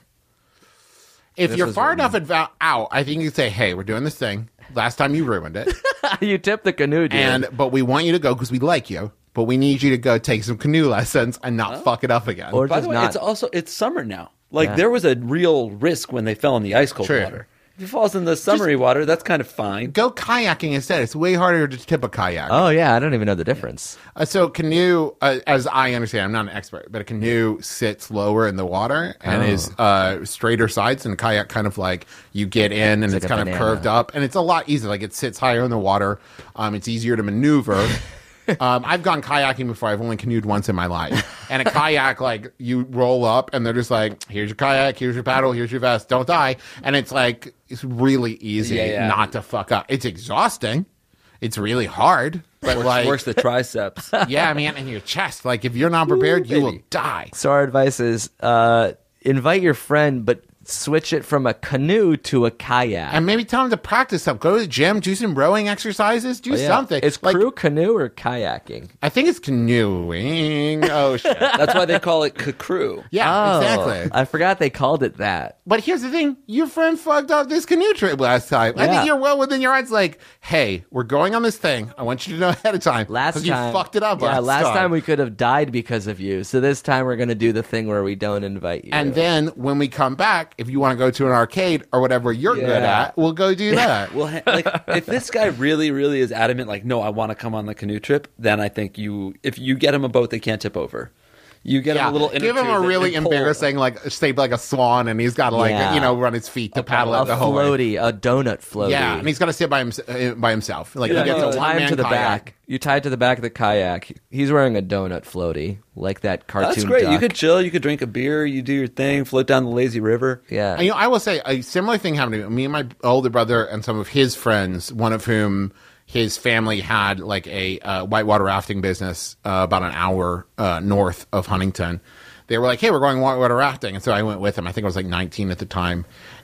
If This you're was far written. enough adva- out, I think you could say, "Hey, we're doing this thing. Last time you ruined it, You tip the canoe, dude. and but we want you to go because we like you, but we need you to go take some canoe lessons and not fuck it up again." Or By just the way, not. it's also it's summer now. Like Yeah. there was a real risk when they fell in the ice cold True. water. If he falls in the summery water, that's kind of fine. Go kayaking instead. It's way harder to tip a kayak. Oh yeah, I don't even know the difference. Uh, so canoe, uh, as I understand, I'm not an expert, but a canoe sits lower in the water and Oh. is uh, straighter sides, and a kayak kind of like you get in and it's, like a kind banana. of curved up, and it's a lot easier. Like it sits higher in the water. Um, it's easier to maneuver. um, I've gone kayaking before. I've only canoed once in my life. And a kayak, like you roll up and they're just like, here's your kayak, here's your paddle, here's your vest, don't die. And it's like, it's really easy Yeah, yeah. not to fuck up. It's exhausting. It's really hard. But Works, like, works the triceps. yeah, man, and your chest. Like, if you're not prepared, you will baby. die. So our advice is uh, invite your friend, but switch it from a canoe to a kayak. And maybe tell them to practice some. Go to the gym, do some rowing exercises, do Oh, yeah. something. Is like, crew canoe or kayaking? I think it's canoeing. Oh, shit. That's why they call it cacrew. Yeah, Oh, exactly. I forgot they called it that. But here's the thing. Your friend fucked up this canoe trip last time. I Yeah. think you're well within your rights. Like, hey, we're going on this thing. I want you to know ahead of time. Last 'Cause time, you fucked it up Yeah, last, last time. time we could have died because of you. So this time we're gonna do the thing where we don't invite you. And then when we come back, if you want to go to an arcade or whatever you're good Yeah. at, we'll go do that. Well, ha- like if this guy really, really is adamant, like, no, I want to come on the canoe trip, then I think you, if you get him a boat, they can't tip over. You get him a little. inner give him tube a that really can pull. embarrassing, like shaped like a swan, and he's got to like Yeah. you know run his feet to paddle a it the whole way. floaty, a donut floaty. Yeah, and he's got to sit by, hims- uh, by himself. Like Yeah, he gets no, a you tie one him man to the kayak. back. You tie it to the back of the kayak. He's wearing a donut floaty, like that cartoon. That's great. duck. You could chill. You could drink a beer. You do your thing. Float down the lazy river. Yeah. And, you know, I will say a similar thing happened to me. Me and my older brother and some of his friends, one of whom his family had like a uh, whitewater rafting business uh, about an hour uh, north of Huntington. They were like, hey, we're going whitewater rafting. And so I went with them. I think I was like nineteen at the time.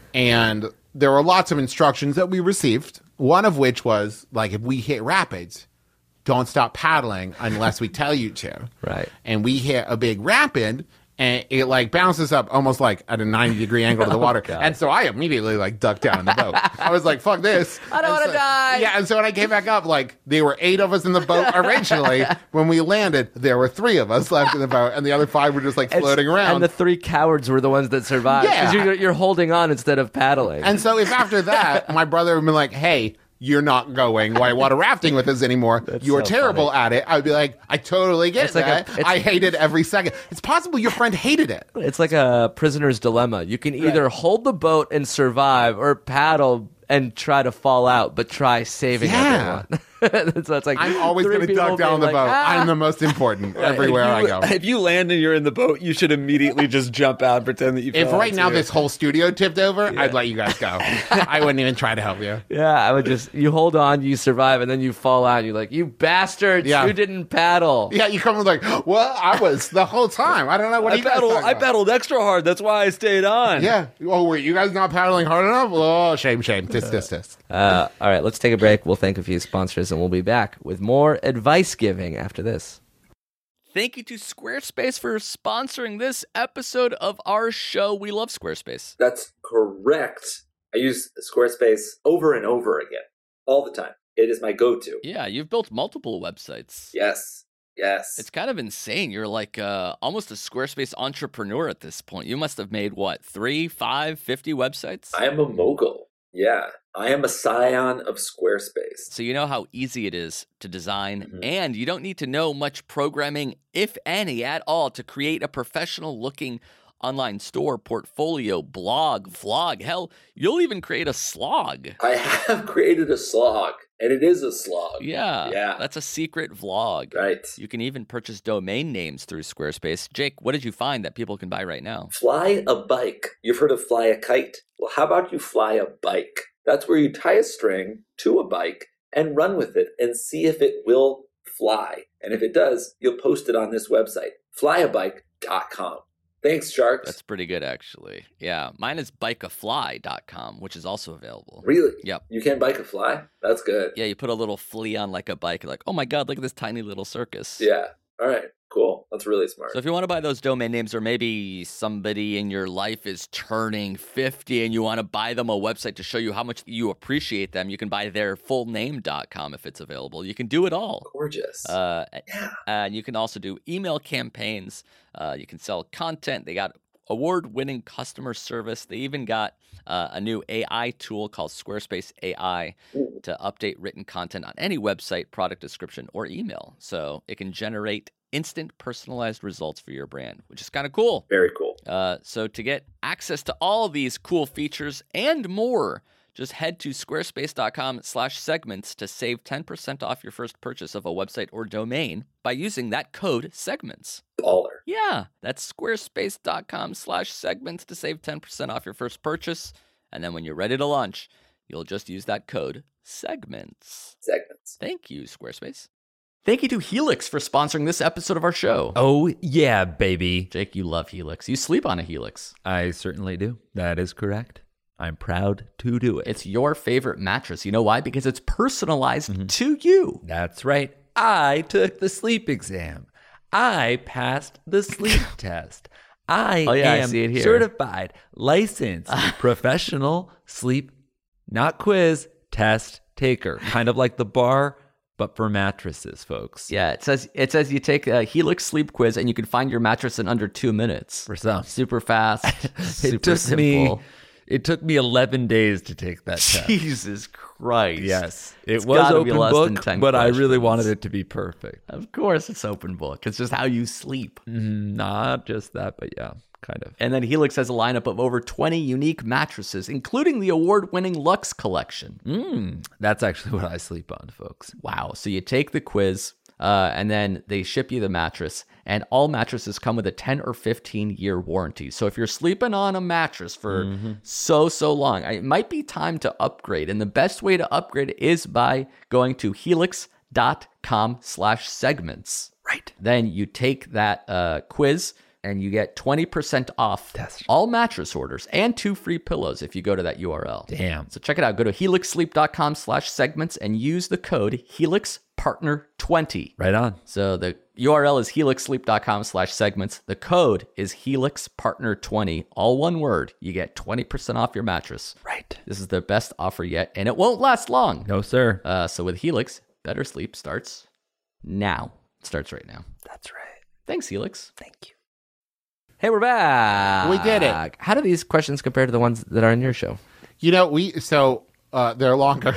And there were lots of instructions that we received, one of which was like, if we hit rapids, don't stop paddling unless we tell you to. Right. And we hit a big rapid, and it like bounces up almost like at a ninety degree angle to the water. And so I immediately like ducked down in the boat. I was like, fuck this. I don't And wanna so- die. Yeah. And so when I came back up, like there were eight of us in the boat originally. When we landed, there were three of us left in the boat, and the other five were just like It's- floating around. And the three cowards were the ones that survived. Yeah. Because you're, you're holding on instead of paddling. And so if after that, my brother had been like, hey, you're not going whitewater rafting with us anymore. You are so terrible funny. at it. I'd be like, I totally get It's like that. a- it's- I hated every second. It's possible your friend hated it. It's like a prisoner's dilemma. You can either hold the boat and survive or paddle and try to fall out, but try saving Yeah. everyone. so it's like I'm always three going to people duck down being the like, boat. "Ah." I'm the most important everywhere if I you, go. If you land and you're in the boat, you should immediately just jump out and pretend that you. If fell right out, now too. this whole studio tipped over, I'd let you guys go. I wouldn't even try to help you. Yeah, I would just, you hold on, you survive, and then you fall out, and you're like, you bastards, Yeah. you didn't paddle. Yeah, you come with like, well, I was the whole time. I don't know what I you guys paddled. talking I about. paddled extra hard. That's why I stayed on. Yeah. Oh, were you guys not paddling hard enough? Oh, shame, shame. Tisk, tisk, tisk. Uh, all right, let's take a break. We'll thank a few sponsors, and we'll be back with more advice giving after this. Thank you to Squarespace for sponsoring this episode of our show. We love Squarespace. That's correct. I use Squarespace over and over again, all the time. It is my go-to. Yeah, you've built multiple websites. Yes, yes. It's kind of insane. You're like uh, almost a Squarespace entrepreneur at this point. You must have made, what, three, five, fifty websites? I am a mogul. Yeah, I am a scion of Squarespace. So you know how easy it is to design, Mhm. and you don't need to know much programming, if any, at all, to create a professional-looking online store, portfolio, blog, vlog. Hell, you'll even create a slog. I have created a slog, and it is a slog. Yeah, Yeah. That's a secret vlog. Right. You can even purchase domain names through Squarespace. Jake, what did you find that people can buy right now? Fly a bike. You've heard of fly a kite? Well, how about you fly a bike? That's where you tie a string to a bike and run with it and see if it will fly. And if it does, you'll post it on this website, fly a bike dot com. Thanks, Sharks. That's pretty good, actually. Yeah, mine is bike a fly dot com, which is also available. Really? Yep. You can bike a fly? That's good. Yeah, you put a little flea on like a bike. You're like, oh my God, look at this tiny little circus. Yeah. All right. Cool. That's really smart. So if you want to buy those domain names, or maybe somebody in your life is turning fifty and you want to buy them a website to show you how much you appreciate them, you can buy their full name dot com if it's available. You can do it all. Gorgeous. Uh, yeah. And you can also do email campaigns. Uh, you can sell content. They got award-winning customer service. They even got uh, a new A I tool called Squarespace A I Ooh. to update written content on any website, product description, or email. So it can generate instant personalized results for your brand, which is kind of cool. Very cool. Uh, so to get access to all these cool features and more, just head to squarespace.com slash segments to save ten percent off your first purchase of a website or domain by using that code segments. Baller. Yeah, that's squarespace.com slash segments to save ten percent off your first purchase. And then when you're ready to launch, you'll just use that code segments. Segments. Thank you, Squarespace. Thank you to Helix for sponsoring this episode of our show. Oh, yeah, baby. Jake, you love Helix. You sleep on a Helix. I certainly do. That is correct. I'm proud to do it. It's your favorite mattress. You know why? Because it's personalized Mm-hmm. to you. That's right. I took the sleep exam. I passed the sleep test. I Oh, yeah, I am see it here. certified, licensed, professional sleep, not quiz, test taker. Kind of like the bar, but for mattresses, folks. Yeah, it says it says you take a Helix sleep quiz and you can find your mattress in under two minutes. For some. Super fast, super It took simple. me it took me eleven days to take that test. Jesus Christ. Yes. It It's was gotta be open less than book, ten but I really questions. wanted it to be perfect. Of course it's open book. It's just how you sleep. Not just that, but yeah, kind of. And then Helix has a lineup of over twenty unique mattresses, including the award-winning Luxe collection. Mm, that's actually what I sleep on, folks. Wow. So you take the quiz, uh, and then they ship you the mattress, and all mattresses come with a ten or fifteen year warranty. So if you're sleeping on a mattress for Mm-hmm. so, so long, it might be time to upgrade. And the best way to upgrade is by going to helix.com slash segments. Right. Then you take that uh, quiz, and you get twenty percent off That's- all mattress orders and two free pillows if you go to that U R L. Damn. So check it out. Go to helixsleep.com slash segments and use the code Helix Partner twenty. Right on. So the U R L is helixsleep.com slash segments. The code is Helix Partner twenty. All one word. You get twenty percent off your mattress. Right. This is the best offer yet, and it won't last long. No, sir. Uh, so with Helix, better sleep starts now. It starts right now. That's right. Thanks, Helix. Thank you. Hey, we're back. We did it. How do these questions compare to the ones that are on your show? You know, we so uh, they're longer.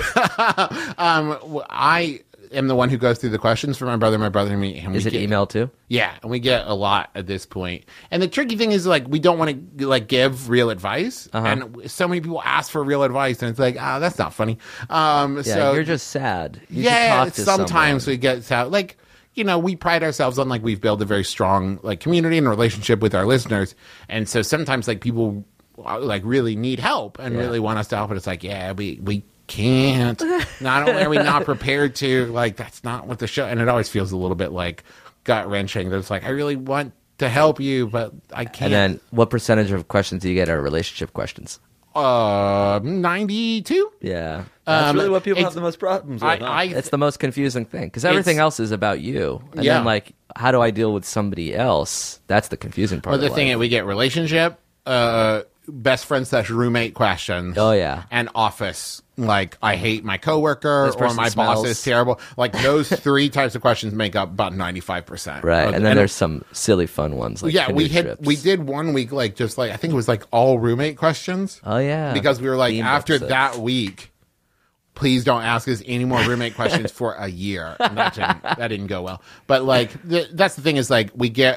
um, w- I am the one who goes through the questions for my brother, my brother, and me. And Is we it get, email too? Yeah, and we get a lot at this point. And the tricky thing is, like, we don't want to like give real advice, Uh-huh. and so many people ask for real advice, and it's like, ah, that's not funny. Um, Yeah, so you're just sad. You should yeah, talk to sometimes someone. we get out like. You know, we pride ourselves on like we've built a very strong like community and relationship with our listeners, and so sometimes like people uh, like really need help and Yeah. really want us to help, but it's like, yeah, we we can't. Not only are we not prepared to, like that's not what the show, and it always feels a little bit like gut wrenching. That it's like I really want to help you, but I can't. And then, what percentage of questions do you get are relationship questions? uh, ninety-two. Yeah, That's Um, really what people it's- have the most problems I, with. huh? I it's the most confusing thing because everything It's- else is about you. And Yeah. then, like, how do I deal with somebody else? That's the confusing part. Or the of thing life. is, we get relationship, uh, best friend slash roommate questions. Oh, yeah. and office. Like, I hate my coworker This or person my boss smells. is terrible. Like, those three types of questions make up about ninety-five percent. Right, and then there's some silly fun ones like yeah, we canoe had trips. we did one week like just like I think it was like all roommate questions. Oh yeah, because we were like Themed after episodes. that week, please don't ask us any more roommate questions for a year. And that didn't that didn't go well. But like the, that's the thing is like we get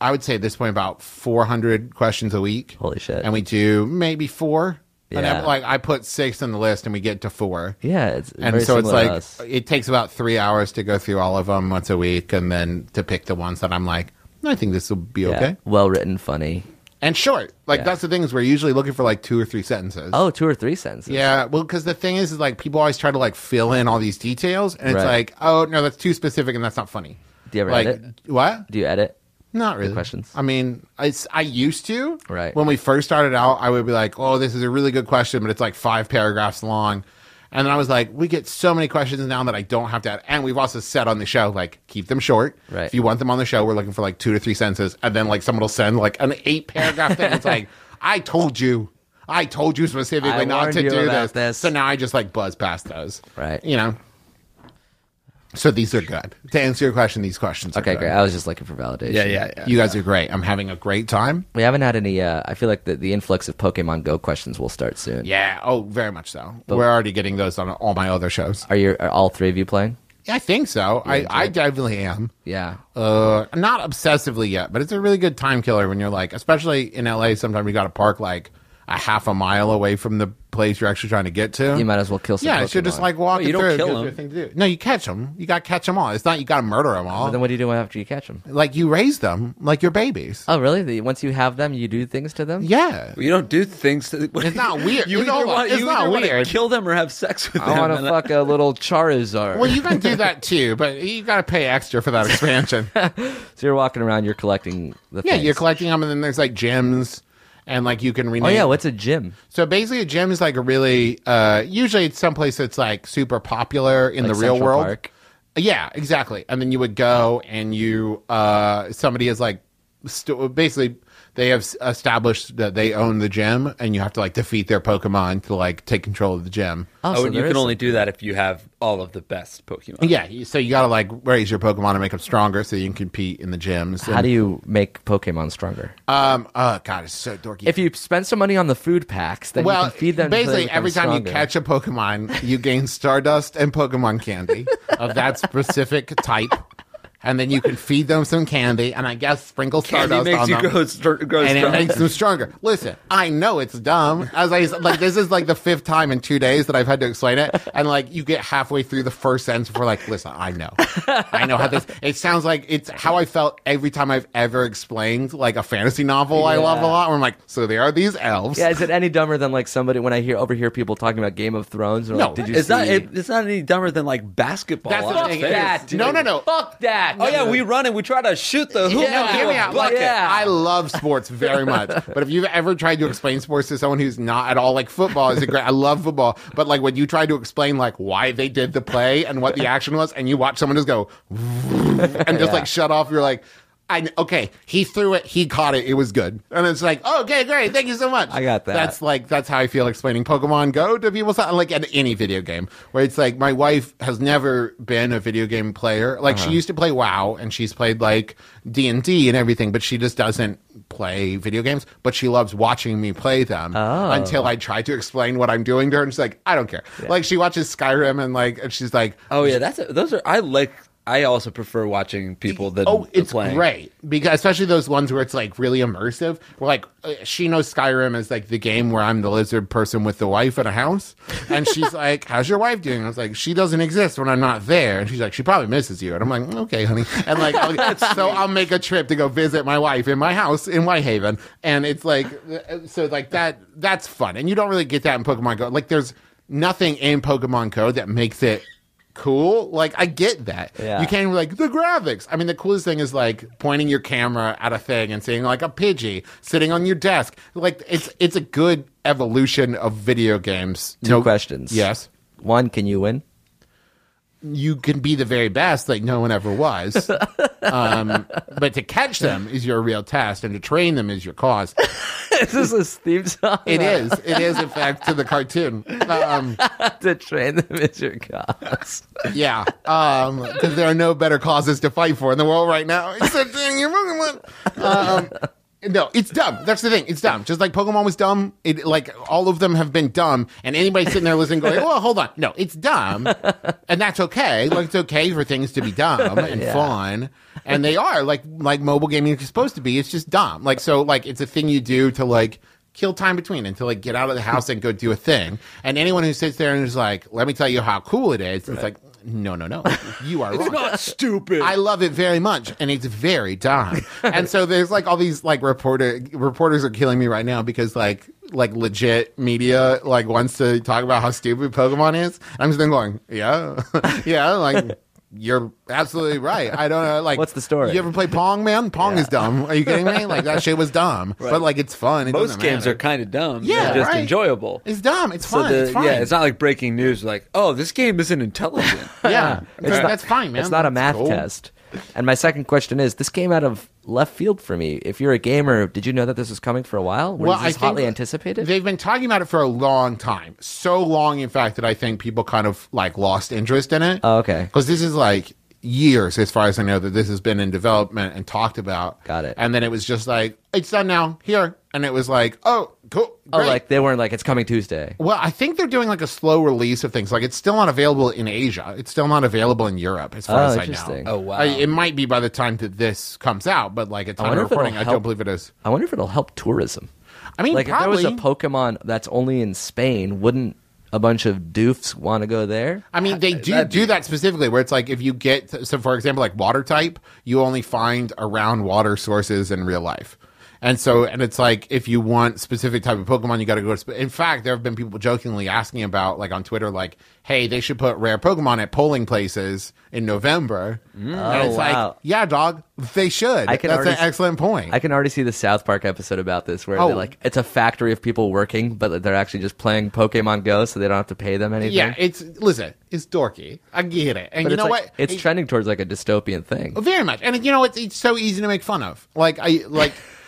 I would say at this point about four hundred questions a week. Holy shit. And we do maybe four. And Yeah. I, like I put six on the list, and we get to four. Yeah, it's And very so it's similar to like us. it takes about three hours to go through all of them once a week, and then to pick the ones that I'm like, I think this will be Yeah. okay. Well written, funny. And short. Like Yeah. that's the thing is we're usually looking for like two or three sentences. Oh, two or three sentences. Yeah, well, because the thing is, is like people always try to like fill in all these details, and it's Right. like, oh no, that's too specific, and that's not funny. Do you ever like edit? what? Do you edit? Not really. questions? I mean, it's, I used to. Right. When we first started out, I would be like, oh, this is a really good question, but it's like five paragraphs long. And then I was like, we get so many questions now that I don't have to add. And we've also said on the show, like, keep them short. Right. If you want them on the show, we're looking for like two to three sentences. And then like someone will send like an eight paragraph thing. It's like, I told you. I told you specifically I not warned to you do about this. this. So now I just like buzz past those. Right. You know? So these are good. To answer your question, these questions are Okay, good. great. I was just looking for validation. Yeah, yeah, yeah. You guys are great. I'm having a great time. We haven't had any. Uh, I feel like the, the influx of Pokemon Go questions will start soon. Yeah. Oh, very much so. We're already getting those on all my other shows. Are you? Are all three of you playing? Yeah, I think so. I, I definitely am. Yeah. Uh, not obsessively yet, but it's a really good time killer when you're like, especially in L A. Sometimes you got to park like a half a mile away from the place you're actually trying to get to. You might as well kill some. Yeah, Pokemon. so you're just like walking Well, you don't through. kill gives you them. a thing to do. No, you catch them. You got to catch them all. It's not you got to murder them all. But then what do you do after you catch them? Like you raise them like your babies. Oh, really? The, once you have them, you do things to them? Yeah. You don't do things. To, It's not weird. You It's either not- want, it's you not either want to weird. kill them or have sex with I them. want to and fuck a little Charizard. Well, you can do that too, but you got to pay extra for that expansion. so you're walking around, you're collecting the. Yeah, things. you're collecting them, and then there's like gems, and like you can rename. Oh yeah, what's a gym? So basically, a gym is like a really. Uh, usually, it's someplace that's like super popular in Like the real Central world. Park? Yeah, exactly. And then you would go, and you uh, somebody is like, st- basically, they have s- established that they own the gym, and you have to like defeat their Pokemon to like take control of the gym. Oh, so and you there can is only do that if you have all of the best Pokemon. Yeah, you- so you got to like raise your Pokemon and make them stronger, so you can compete in the gyms. How And, do you make Pokemon stronger? Um. Oh God, it's so dorky. If you spend some money on the food packs, then well, you can feed them. until they basically, become every time stronger. you catch a Pokemon, you gain Stardust and Pokemon candy of that specific type. And then you can feed them some candy, and I guess sprinkle Candy Stardust makes on you them. grow, str- grow and strong. it makes them stronger. Listen, I know it's dumb. As I like, this is like the fifth time in two days that I've had to explain it, and like you get halfway through the first sentence before like, listen, I know, I know how this. It sounds like it's how I felt every time I've ever explained like a fantasy novel I love a Yeah. lot. Where I'm like, so there are these elves. Yeah, is it any dumber than like somebody when I hear overhear people talking about Game of Thrones? Or No, like, did you It's see? not. It, it's not any dumber than like basketball. That's the on thing. its face. that, dude. No, no, no. Fuck that. Oh yeah, we run and we try to shoot the hoop. No, into hear me a out. Like, bucket. Yeah. I love sports very much, but if you've ever tried to explain sports to someone who's not at all like football is a great. I love football, but like when you try to explain like why they did the play and what the action was, and you watch someone just go and just like shut off, you're like, I okay, he threw it, he caught it, it was good, and it's like, oh, okay, great, thank you so much. I got that. That's like that's how I feel explaining Pokemon Go to people, so- like at any video game, where it's like my wife has never been a video game player. Like Uh-huh. she used to play WoW, and she's played like D and D and everything, but she just doesn't play video games. But she loves watching me play them Oh. until I try to explain what I'm doing to her, and she's like, I don't care. Like she watches Skyrim, and like and she's like, Oh yeah, that's a, those are. I like. I also prefer watching people that. oh, it's playing. great because especially those ones where it's like really immersive. Where like uh, she knows Skyrim is like the game where I'm the lizard person with the wife in a house, and she's like, "How's your wife doing?" I was like, "She doesn't exist when I'm not there," and she's like, "She probably misses you," and I'm like, "Okay, honey," and like, I'll, so I'll make a trip to go visit my wife in my house in Whitehaven, and it's like, uh, so like that that's fun, and you don't really get that in Pokemon Go. Like, there's nothing in Pokemon Go that makes it cool. Like, I get that. Yeah. You can't be like, the graphics. I mean, the coolest thing is like pointing your camera at a thing and seeing like a Pidgey sitting on your desk. Like, it's it's a good evolution of video games. Two questions. Yes. One, can you win? You can be the very best, like no one ever was. um, but to catch them is your real test, and to train them is your cause. Is this a theme song? It is. It is, in fact, to the cartoon. Um, To train them is your cause. yeah. Um, because there are no better causes to fight for in the world right now except doing your Pokemon. Um, No, it's dumb. That's the thing. It's dumb. Just like Pokemon was dumb. It like all of them have been dumb. And anybody sitting there listening going, "Oh, hold on, no, it's dumb," and that's okay. Like it's okay for things to be dumb and Yeah. fun, and they are like like mobile gaming is supposed to be. It's just dumb. Like so, like it's a thing you do to like kill time between and to like get out of the house and go do a thing. And anyone who sits there and is like, "Let me tell you how cool it is," it's like. No, no, no. You are wrong. It's not stupid. I love it very much, and it's very dumb. And so there's like all these like reporter reporters are killing me right now because like like legit media like wants to talk about how stupid Pokemon is. I'm just going, yeah, yeah, like. You're absolutely right. I don't know. Like, What's the story? You ever play Pong, man? Pong Yeah. is dumb. Are you kidding me? Like that shit was dumb, but like it's fun. It Most doesn't games matter. are kind of dumb. Yeah, They're just right. enjoyable. It's dumb. It's So fun. the, it's fine. yeah, it's not like breaking news. Like, oh, this game isn't intelligent. yeah, It's not- that's fine, man. It's not a That's math cool. test. And my second question is: this came out of left field for me. If you're a gamer, did you know that this was coming for a while? Was this I hotly think anticipated? They've been talking about it for a long time. So long, in fact, that I think people kind of like lost interest in it. Oh, okay. Because this is like years, as far as I know, that this has been in development and talked about. Got it. And then it was just like, it's done now, here. And it was like, oh, cool. Oh, great. like they weren't like it's coming Tuesday. Well, I think they're doing like a slow release of things. Like it's still not available in Asia. It's still not available in Europe, as far Oh, as I interesting. know. Oh, wow. I, it might be by the time that this comes out, but like at I time wonder of if it'll recording, I help- don't believe it is. I wonder if it'll help tourism. I mean, Like probably. if there was a Pokemon that's only in Spain, wouldn't a bunch of doofs want to go there? I mean, they do do that specifically, where it's like if you get, so for example, like water type, you only find around water sources in real life. And so, and it's like, if you want specific type of Pokemon, you got to go to, sp- in fact, there have been people jokingly asking about, like on Twitter, like, hey, they should put rare Pokemon at polling places in November. And Oh, it's wow. like, yeah, dog, they should. I can That's an already s- excellent point. I can already see the South Park episode about this, where Oh. they're like, it's a factory of people working, but they're actually just playing Pokemon Go, so they don't have to pay them anything. yeah, it's, listen, it's dorky. I get it. And but you it's know like, what? It's It- trending towards like a dystopian thing. Very much, and you know it's it's so easy to make fun of. Like I like.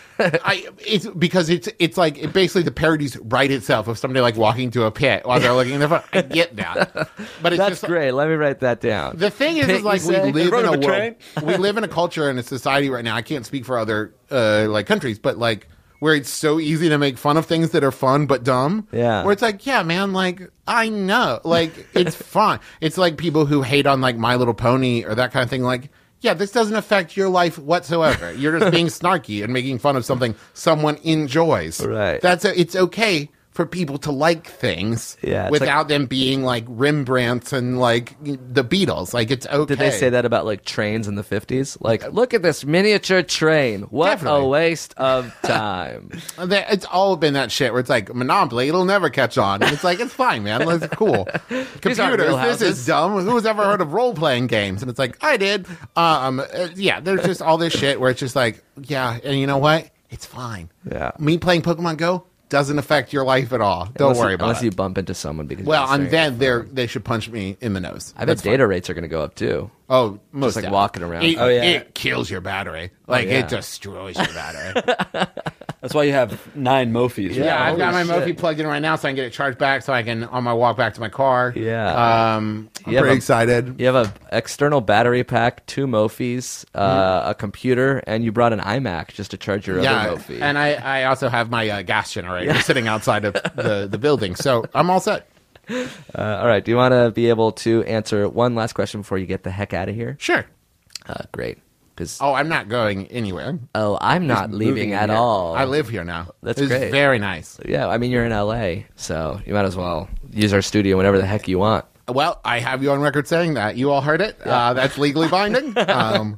I it's because it's it's like it basically the parody's right itself of somebody like walking to a pit while they're looking in their phone. I get that, but it's That's just great. Let me write that down. the thing is, Pit, is like you we say? live In in front a of a world, we live in a culture and a society right now. I can't speak for other uh, like countries, but like where it's so easy to make fun of things that are fun but dumb. Yeah. where it's like, yeah, man, like I know, like it's fun. It's like people who hate on like My Little Pony or that kind of thing, like. Yeah, this doesn't affect your life whatsoever. You're just being snarky and making fun of something someone enjoys. Right. That's a, it's okay for people to like things Yeah, it's without them being like Rembrandts and like the Beatles. Like it's okay. Did they say that about like trains in the fifties? Like, look at this miniature train. What Definitely. a waste of time. They- It's all been that shit where it's like Monopoly, it'll never catch on. And it's like, it's fine, man. It's cool. These aren't real Computers, this is houses. dumb. Who's ever heard of role playing games? And it's like, I did. Um, uh, yeah, there's just all this shit where it's just like, yeah, and you know what? It's fine. Yeah. Me playing Pokemon Go doesn't affect your life at all. Don't Unless worry you, about unless it. you bump into someone because well, you're and staring then at they're they should punch me in the nose. I bet That's data fine. rates are going to go up too. Oh, most like definitely. walking around. It, Oh, yeah. it kills your battery. Like yeah. it destroys your battery. That's why you have nine Mophis. Yeah, I've got my Holy Mophie shit. plugged in right now, so I can get it charged back, so I can on my walk back to my car. Yeah. um, I'm You have pretty a- excited. You have an external battery pack, two Mofis, uh, a computer, and you brought an iMac just to charge your Yeah, other Mofi. and I, I also have my uh, gas generator sitting outside of the, the building, so I'm all set. uh, all right. Do you want to be able to answer one last question before you get the heck out of here? Sure. Uh, great. Because Oh, I'm not going anywhere. oh, I'm not leaving Moving at here. all. I live here now. That's it's great. Very nice. Yeah, I mean you're in L A, so you might as well use our studio whenever the heck you want. Well, I have you on record saying that. You all heard it. Uh, that's legally binding. Um,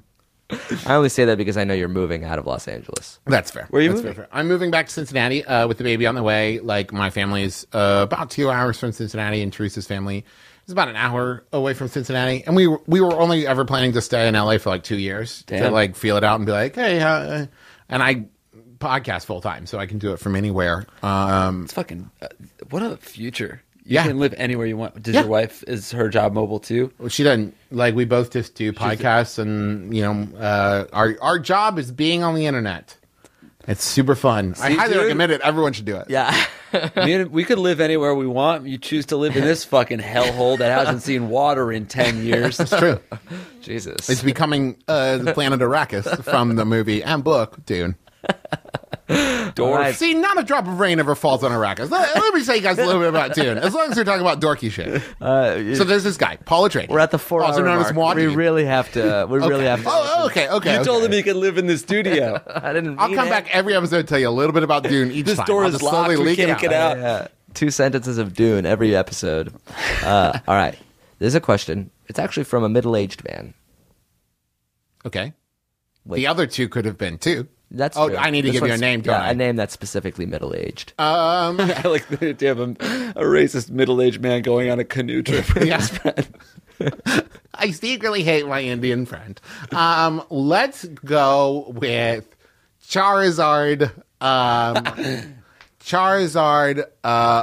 I only say that because I know you're moving out of Los Angeles. That's fair. Where are you That's moving? fair, fair. I'm moving back to Cincinnati uh, with the baby on the way. Like my family's uh, about two hours from Cincinnati, and Teresa's family is about an hour away from Cincinnati. And we were, we were only ever planning to stay in L A for like two years to Damn. like feel it out and be like, hey, uh, and I podcast full time, so I can do it from anywhere. Um, It's fucking. Uh, what a future. You Yeah. can live anywhere you want. Does Yeah. your wife, is her job mobile too? she doesn't like we both just do podcasts, and you know, uh, our our job is being on the internet. It's super fun. I See, highly dude? recommend it. Everyone should do it. Yeah. Me and- we could live anywhere we want. You choose to live in this fucking hellhole that hasn't seen water in ten years. It's true. Jesus. It's becoming uh, the planet Arrakis from the movie and book Dune. Dork. See, not a drop of rain ever falls on Arrakis. Let, let me tell you guys a little bit about Dune, as long as we're talking about dorky shit. Uh, So there's this guy, Paul Atreides. we're at the four also hour known mark. as Muad'Dib. We really have to. We really Okay. have to. Oh, okay, okay. You okay. told him he could live in the studio. I didn't. I'll mean come it. back every episode and tell you a little bit about Dune each This time. door I'll is just locked. slowly We leak it can't get out. out. Yeah. Two sentences of Dune every episode. Uh, all right. There's a question. It's actually from a middle-aged man. Okay. Wait. The other two could have been too. That's Oh, true. I need to This give you a one's- name, don't Yeah, I? a name that's specifically middle-aged. Um, I like the idea of a, a racist middle-aged man going on a canoe trip with Yeah. his friend. I secretly hate my Indian friend. Um, let's go with Charizard. Um, Charizard. Uh,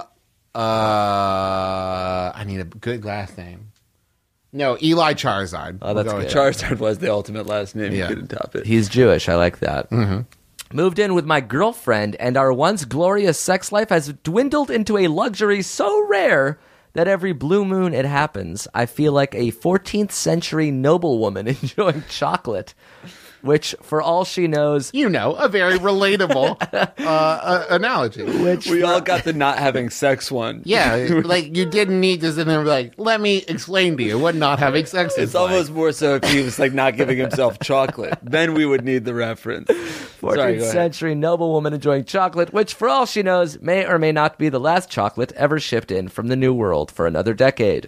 uh, I need a good last name. No, Eli Charizard. Oh, that's We'll go good. with Charizard was the ultimate last name. Yeah. You couldn't top it. He's Jewish. I like that. Mm-hmm. Moved in with my girlfriend, and our once glorious sex life has dwindled into a luxury so rare that every blue moon it happens, I feel like a fourteenth century noblewoman enjoying chocolate, which, for all she knows, You know, a very relatable uh, uh, analogy. which We all got the not having sex one. Yeah, like you didn't need to sit there and be like, let me explain to you what not having sex is It's almost more so if he was like not giving himself chocolate. Then we would need the reference. Sorry, fourteenth go ahead. century noblewoman enjoying chocolate, which, for all she knows, may or may not be the last chocolate ever shipped in from the New World for another decade.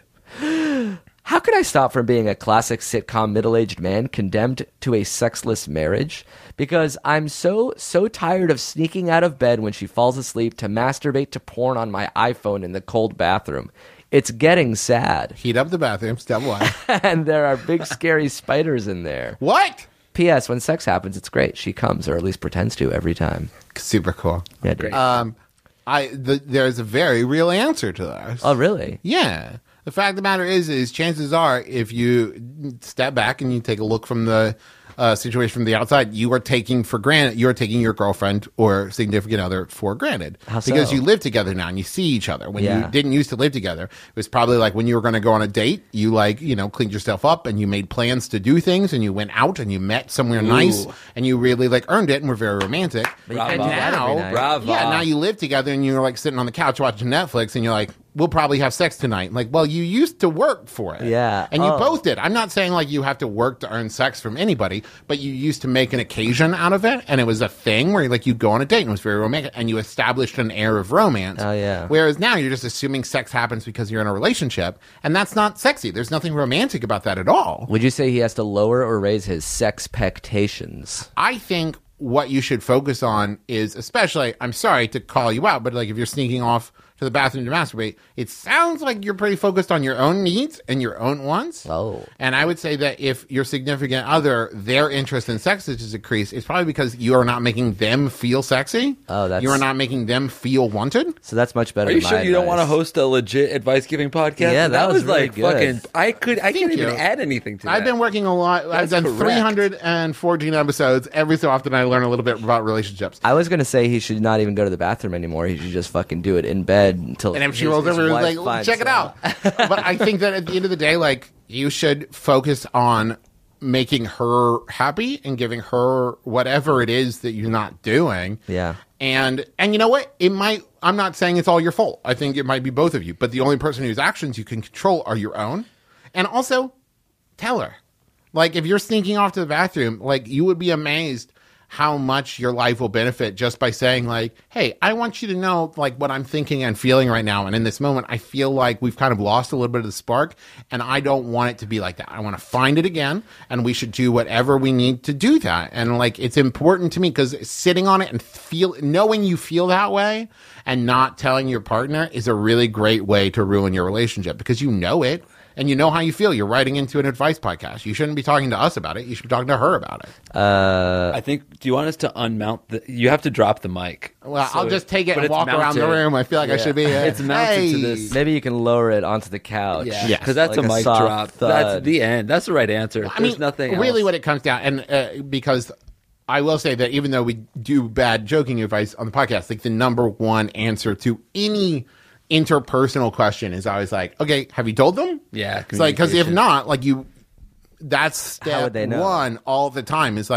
How can I stop from being a classic sitcom middle-aged man condemned to a sexless marriage? Because I'm so, so tired of sneaking out of bed when she falls asleep to masturbate to porn on my iPhone in the cold bathroom. It's getting sad. Heat up the bathroom, step one. And there are big scary spiders in there. What? P S. When sex happens, it's great. She comes, or at least pretends to, every time. Super cool. Yeah, dude. Um, I the, there's a very real answer to this. Oh, really? Yeah. The fact of the matter is, is chances are, if you step back and you take a look from the uh, situation from the outside, you are taking for granted, you are taking your girlfriend or significant other for granted. How so? Because you live together now and you see each other. When Yeah. you didn't used to live together, it was probably like when you were going to go on a date, you like, you know, cleaned yourself up and you made plans to do things and you went out and you met somewhere nice and you really like earned it and were very romantic. But you can't And do that every now, night. Bravo. yeah, now you live together and you're like sitting on the couch watching Netflix and you're like, we'll probably have sex tonight. Like, well, you used to work for it. Yeah. And you Oh. both did. I'm not saying like you have to work to earn sex from anybody, but you used to make an occasion out of it. And it was a thing where like you'd go on a date and it was very romantic and you established an air of romance. Oh, yeah. Whereas now you're just assuming sex happens because you're in a relationship. And that's not sexy. There's nothing romantic about that at all. Would you say he has to lower or raise his sexpectations? I think what you should focus on is, especially, I'm sorry to call you out, but like if you're sneaking off to the bathroom to masturbate, it sounds like you're pretty focused on your own needs and your own wants. Oh. And I would say that if your significant other, their interest in sex has decreased, it's probably because you are not making them feel sexy. Oh, that's- You are not making them feel wanted. So that's much better Are you than sure my you don't want to advice. host a legit advice giving podcast? Yeah, that was really like good. fucking. I could. I can't Thank even you. add anything to I've that. been working a lot. I've That's done correct. three hundred fourteen episodes. Every so often I learn a little bit about relationships. I was going to say he should not even go to the bathroom anymore. He should just fucking do it in bed until. And if she his- rolls his over, wife it's like, finds check it out. But I think that at the end of the day, like, you should focus on making her happy and giving her whatever it is that you're not doing. Yeah. And and you know what? It might. I'm not saying it's all your fault. I think it might be both of you. But the only person whose actions you can control are your own. And also, tell her. Like, if you're sneaking off to the bathroom, like, you would be amazed how much your life will benefit just by saying, like, hey, I want you to know, like, what I'm thinking and feeling right now. And in this moment, I feel like we've kind of lost a little bit of the spark, and I don't want it to be like that. I want to find it again, and we should do whatever we need to do that. And, like, it's important to me because sitting on it and feel, knowing you feel that way and not telling your partner is a really great way to ruin your relationship because you know it. And you know how you feel. You're writing into an advice podcast. You shouldn't be talking to us about it. You should be talking to her about it. Uh, I think. Do you want us to unmount the? You have to drop the mic. Well, So I'll just take it but and it's walk around the mounted. room. I feel like I Yeah. should be. Uh, It's mounted hey. to this. maybe you can lower it onto the couch. Yeah, Yes. because that's Like a a mic soft drop. thud. That's the end. That's the right answer. I There's mean, nothing. really else. what it comes down, and uh, because I will say that even though we do bad joking advice on the podcast, like the number one answer to any interpersonal question is always like, okay, have you told them? Yeah, It's like, because if communication. not, like you, that's How would step they know? one all the time is like,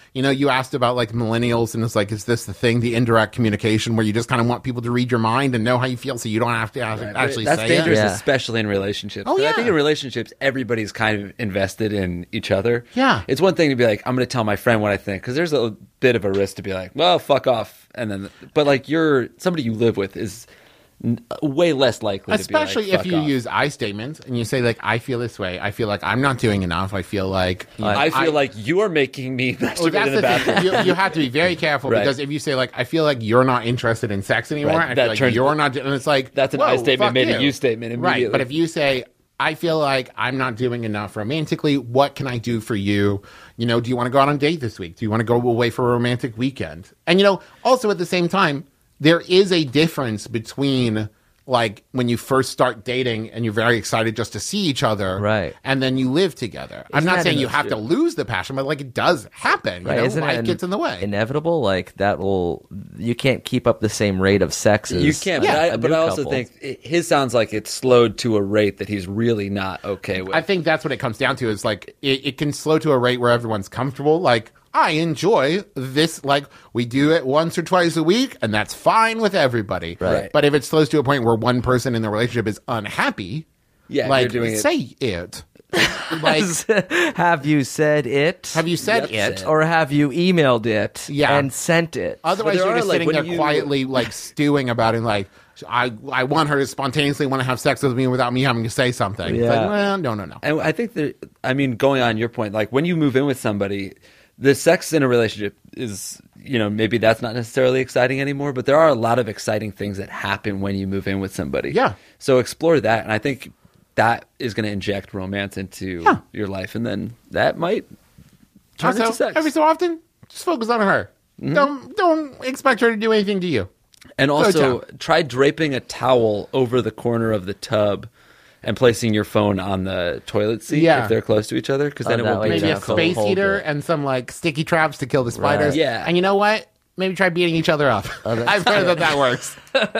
you know, you asked about like millennials, and it's like, is this the thing, the indirect communication where you just kind of want people to read your mind and know how you feel, so you don't have to actually, actually That's say dangerous, it? Yeah. especially in relationships. Oh, 'Cause yeah. I think in relationships, everybody's kind of invested in each other. Yeah. It's one thing to be like, I'm going to tell my friend what I think, because there's a bit of a risk to be like, well, fuck off. And then, but like you're somebody you live with is n- way less likely Especially to be like, if fuck you off. use I statements and you say like, I feel this way. I feel like I'm not doing enough. I feel like you know, I feel like you are making me masturbate Well, that's in the the bathroom. thing. You, you have to be very careful Right. because if you say like, I feel like you're not interested in sex anymore, Right. I That feel like turns- you're not, and it's like That's an whoa, I statement fuck made you. a you statement immediately. Right, but if you say, I feel like I'm not doing enough romantically, what can I do for you? You know, do you want to go out on a date this week? Do you want to go away for a romantic weekend? And you know, also at the same time, there is a difference between like when you first start dating and you're very excited just to see each other, Right. and then you live together. I'm Isn't not that saying you an- have to lose the passion, but like it does happen. You Right, know, isn't life it gets in the way. inevitable? Like that will you can't keep up the same rate of sex as You can't, a but, I, new but I also couple. think it, his sounds like it's slowed to a rate that he's really not okay with. I think that's what it comes down to is like it, it can slow to a rate where everyone's comfortable. Like, I enjoy this, like we do it once or twice a week, and that's fine with everybody. Right. But if it slows to a point where one person in the relationship is unhappy, Yeah, like you're doing it- say it. Like, have you said it? have you said Yep, it? said or have you emailed it Yeah. and sent it? Otherwise, there you're are, just like, sitting when there you- quietly, like stewing about it. Like, I, I want her to spontaneously want to have sex with me without me having to say something. It's Yeah. like, well, no, no, no. And I think that, I mean, going on your point, like when you move in with somebody, the sex in a relationship is, you know, maybe that's not necessarily exciting anymore, but there are a lot of exciting things that happen when you move in with somebody. Yeah. So explore that. And I think that is going to inject romance into Yeah. your life. And then that might turn Also, into sex. every so often, just focus on her. Don't don't expect her to do anything to you. And Go also down. try draping a towel over the corner of the tub and placing your phone on the toilet seat Yeah. if they're close to each other, because then Oh, it that won't way be you Maybe a don't have to space hold heater it. and some like sticky traps to kill the spiders. Yeah. And you know what? Maybe try beating each other up. I've heard that that works.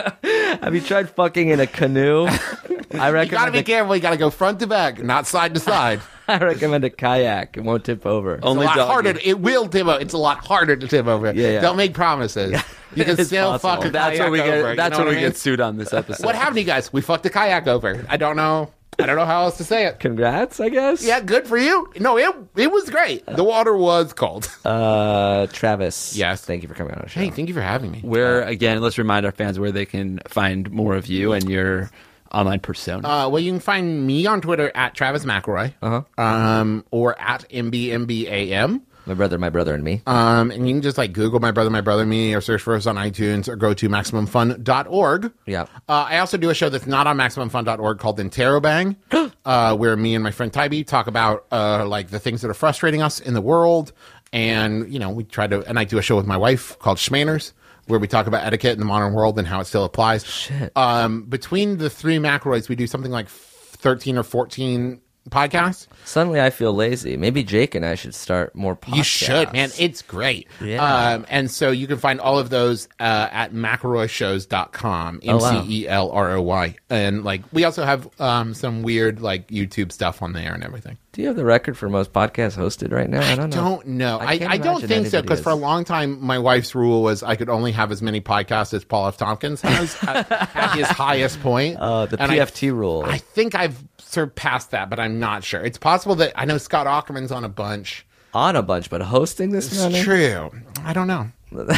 Have you tried fucking in a canoe? I You gotta recommend. be a, careful. You gotta go front to back, not side to side. I recommend a kayak. It won't tip over. It's Only a lot doggy. harder. To, it will tip over. It's a lot harder to tip over. Yeah, yeah. Don't make promises. You can It's still possible. fuck a That's kayak where we get. over. You That's know where what we I mean? get sued on this episode. What happened to you guys? We fucked a kayak over. I don't know. I don't know how else to say it. Congrats, I guess. Yeah, good for you. No, it it was great. The water was cold. Uh, Travis. Yes. Thank you for coming on our show. Hey, thank you for having me. Where again? Let's remind our fans where they can find more of you and your online persona. Uh, well, you can find me on Twitter at Travis McElroy, uh-huh. um, or at M B M B A M. My brother, my brother, and me. Um, and you can just like Google My Brother, My Brother, and Me, or search for us on iTunes, or go to maximum fun dot org. Yeah. Uh, I also do a show that's not on maximum fun dot org called Interrobang, uh, where me and my friend Tybee talk about uh, like the things that are frustrating us in the world. And, you know, we try to, and I do a show with my wife called Schmanners, where we talk about etiquette in the modern world and how it still applies. Shit. Um, between the three McElroys, we do something like thirteen or fourteen podcasts. Suddenly, I feel lazy. Maybe Jake and I should start more podcasts. You should, man. It's great. Yeah. Um, and so you can find all of those uh, at McElroy shows dot com. Oh, wow. M C E L R O Y. And like we also have um, some weird like YouTube stuff on there and everything. Do you have the record for most podcasts hosted right now? I don't know. Don't know. I I, can't I, don't imagine think so anybody because for a is. long time my wife's rule was I could only have as many podcasts as Paul F. Tompkins has at, at his highest point. Uh, the And P I- F T rule. I think I've surpassed that, but I'm not sure. It's possible that I know Scott Ackerman's on a bunch. On a bunch, but hosting this It's morning? true. I don't know.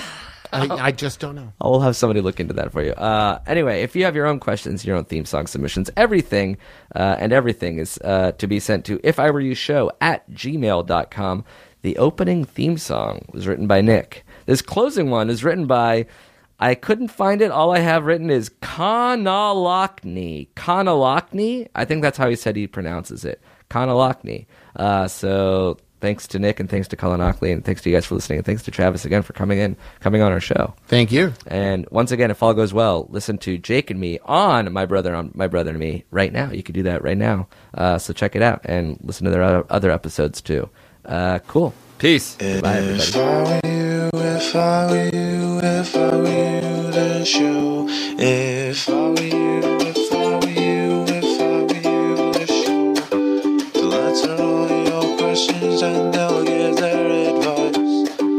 I, I just don't know. I will have somebody look into that for you. Uh, anyway, if you have your own questions, your own theme song submissions, everything uh, and everything is uh, to be sent to if I were you show at gmail dot com. The opening theme song was written by Nick. This closing one is written by, I couldn't find it. All I have written is Kanalakni. Kanalakni? I think that's how he said he pronounces it. Kanalakni. Uh, so thanks to Nick and thanks to Colin Ockley and thanks to you guys for listening and thanks to Travis again for coming in, coming on our show. Thank you. And once again, if all goes well, listen to Jake and me on My Brother on My Brother and Me right now. You can do that right now. Uh, so check it out and listen to their other, other episodes too. Uh, cool. Peace. Bye, everybody. If I were you, if I were you, if I were you, then show. If I were you, if I were you, if I were you, then show. To answer all your questions and they'll give their advice.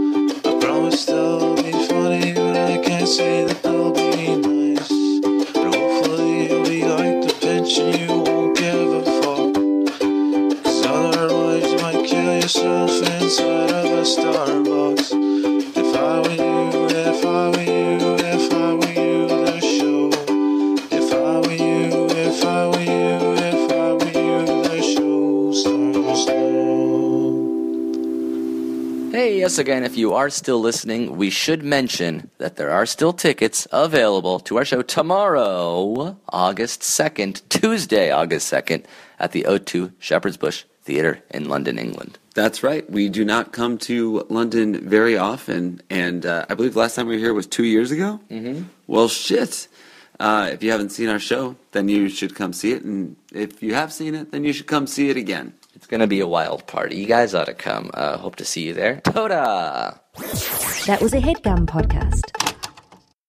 yes, again, if you are still listening, we should mention that there are still tickets available to our show tomorrow, August second, Tuesday, August second, at the O two Shepherd's Bush Theatre in London, England. That's right. We do not come to London very often, and uh, I believe the last time we were here was two years ago. Mm-hmm. Well, shit. Uh, if you haven't seen our show, then you should come see it, and if you have seen it, then you should come see it again. It's going to be a wild party. You guys ought to come. Uh, hope to see you there. Toda! That was a HeadGum podcast.